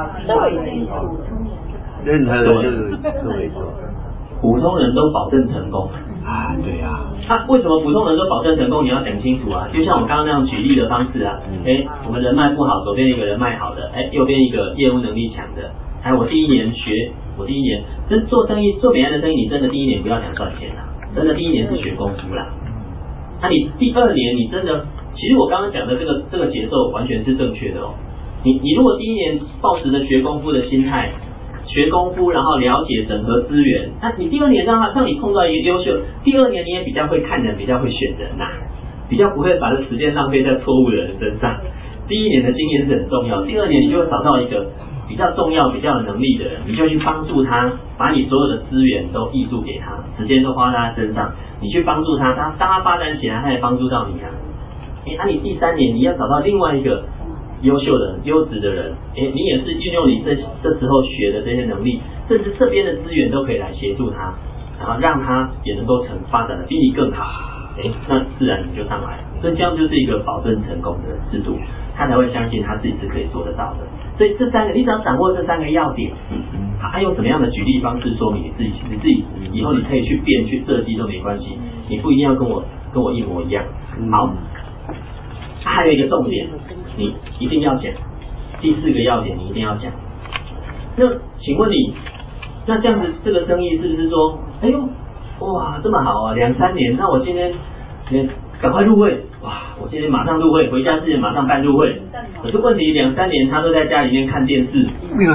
任何人都可以做。 普通人都保证成功啊，对啊。 为什么普通人都保证成功？你要讲清楚啊！就像我刚刚那样举例的方式啊，我们人脉不好，左边一个人脉好的，右边一个业务能力强的。我第一年真做生意，做美安的生意，你真的第1年不要讲赚钱啦，真的第1年是学功夫啦。你第2年你真的，其实我刚刚讲的这个节奏完全是正确的哦。你如果第1年抱持着学功夫的心态，学功夫，然后了解整合资源，那你第2年让你碰到一个优秀，第2年你也比较会看人，比较会选人呐，比较不会把这时间浪费在错误的人身上。第1年的经验是很重要，第2年你就会找到一个比较重要、比较有能力的人，你就去帮助他，把你所有的资源都挹注给他，时间都花在他身上，你去帮助他，当他发展起来，他也帮助到你啊。你第3年你要找到另外一个优秀的、优质的人，你也是运用你这时候学的这些能力，甚至这边的资源都可以来协助他，然后让他也能够发展的比你更好，那自然你就上来了。所以这样就是一个保证成功的制度，他才会相信他自己是可以做得到的。所以这3个，你只要掌握这3个要点，他用什么样的举例方式说明你自己以后你可以去变去设计都没关系，你不一定要跟我一模一样。好，还有一个重点，你一定要讲。第4个要点你一定要讲。那请问你，那这样子这个生意是不是说，哇这么好啊，2、3年，那我今天赶快入会，哇我今天马上入会，回家之前马上办入会。可是问题2、3年他都在家里面看电视。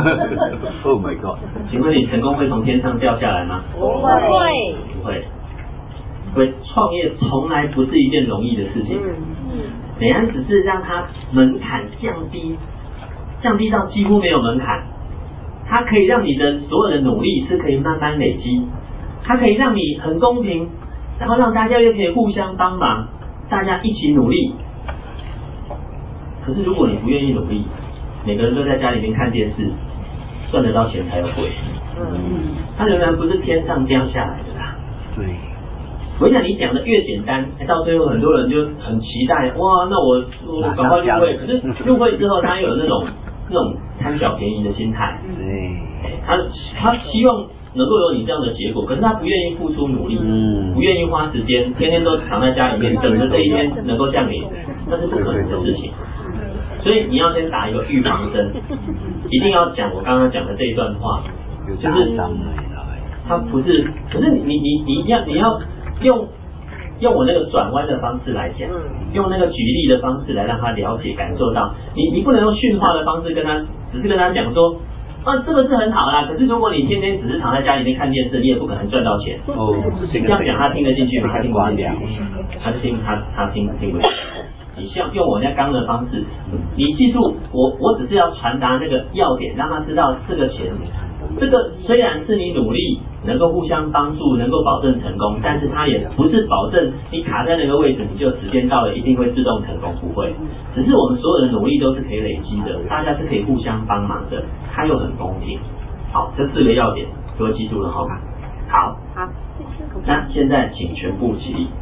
Oh my god！ 请问你成功会从天上掉下来吗？ 不会。 不会。所以创业从来不是一件容易的事情。美安只是让它门槛降低到几乎没有门槛，它可以让你的所有的努力是可以慢慢累积，它可以让你很公平，然后让大家又可以互相帮忙，大家一起努力。可是如果你不愿意努力，每个人都在家里面看电视，赚得到钱才有鬼，它仍然不是天上掉下来的啦。 对， 我跟你讲，你讲的越简单，到最后很多人就很期待，哇，那我赶快入会。可是入会之后，他有那种贪小便宜的心态，他希望能够有你这样的结果，可是他不愿意付出努力，不愿意花时间，天天都躺在家里面等着这一天能够降临，那是不可能的事情。所以你要先打一个预防针，一定要讲我刚刚讲的这一段话，就是他不是，可是你要用我那个转弯的方式来讲，用那个举例的方式来让他了解感受到，你不能用驯化的方式只是跟他讲说，这个是很好啦，可是如果你天天只是躺在家里面看电视，你也不可能赚到钱。这样讲他听得进去吗？他听不进去，他听不进去。你像用我那刚的方式，你记住我只是要传达那个要点，让他知道这个钱，这个虽然是你努力能够互相帮助，能够保证成功，但是它也不是保证你卡在那个位置，你就时间到了一定会自动成功，不会。只是我们所有的努力都是可以累积的，大家是可以互相帮忙的，它又很公平。好，这4个要点各位记住了哈。好，那现在请全部起立。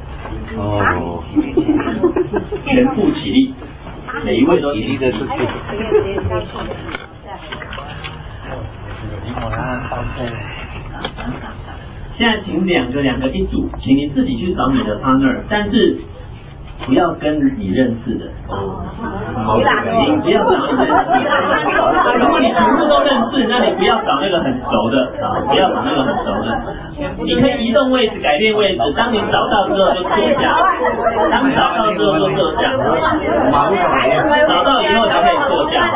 全部起立，每一位都起立的是。现在请两个一组，请你自己去找你的 partner， 但是不要跟你认识的，你不要找你认识的。如果你全部都认识，那你不要找那个很熟的不要找那个很熟的。你可以移动位置，改变位置。当你找到之后就坐下，当找到之后就坐下，找到以后才可以坐下。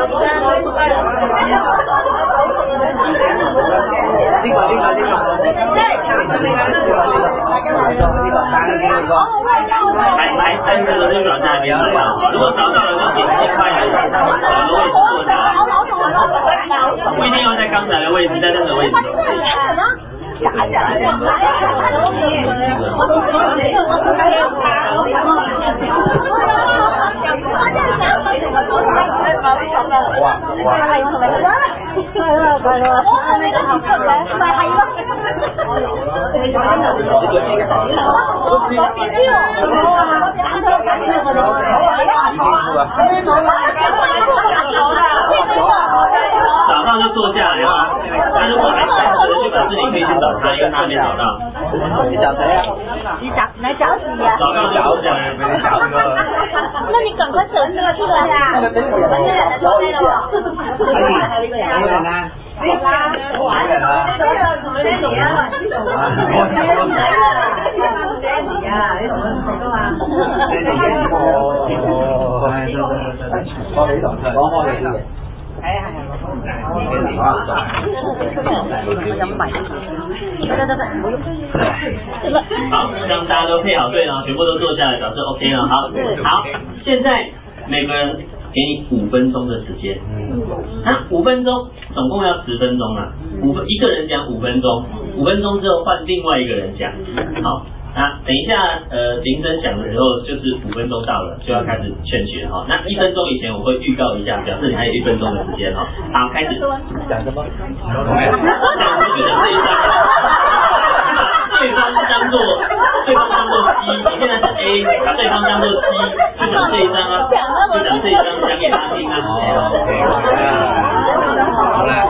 还这个就软在那边了。如果找到了就请尽快的找个位置坐下来，不一定要在刚才的位置，在任何位置。找到就坐下来啊！那如果还站着的，就表示你可以去找他，因为他没找到。你找谁啊？ 来找谁呀？ 找到就坐下来，没找到。 那你赶快走这个去了呀！ 还有人呢？ 好，让大家都配好队了，全部都坐下来，表示 OK 了。好，现在每个人给你5分钟的时间。那5分钟总共要10分钟了，一个人讲5分钟，5分钟之后换另外一个人讲。好。那等一下，铃声响的时候就是5分钟到了，就要开始劝学哈。那1分钟以前我会预告一下，表示你还有1分钟的时间哈。好，开始。讲什么？对方当做 C， 你现在是 A， 对方当做 C， 就讲这一张啊，就讲这一张讲给他听啊。好了。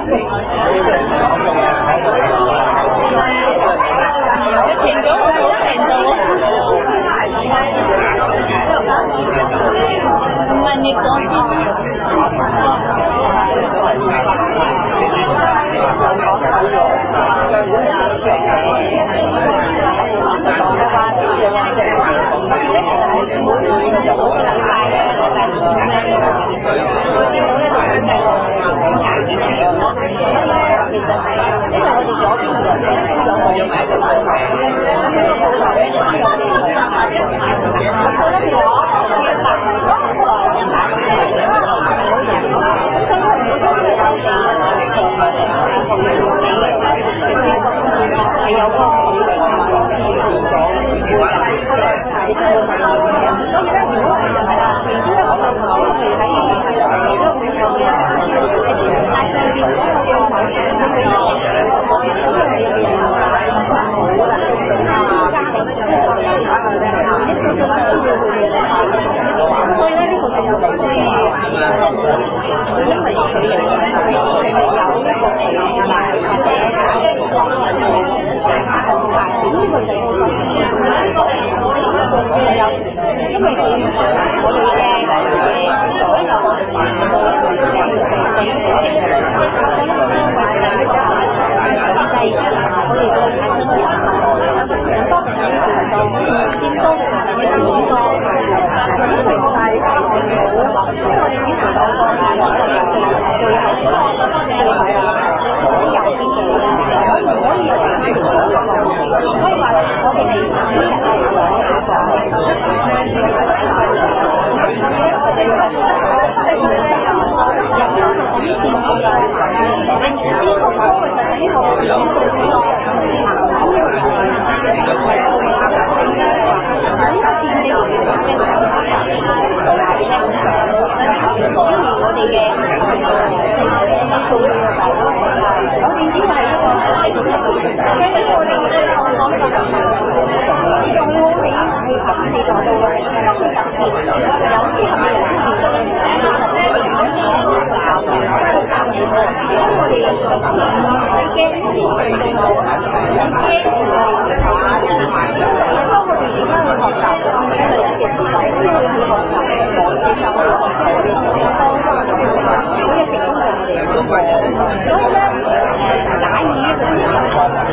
所以咧，解語呢個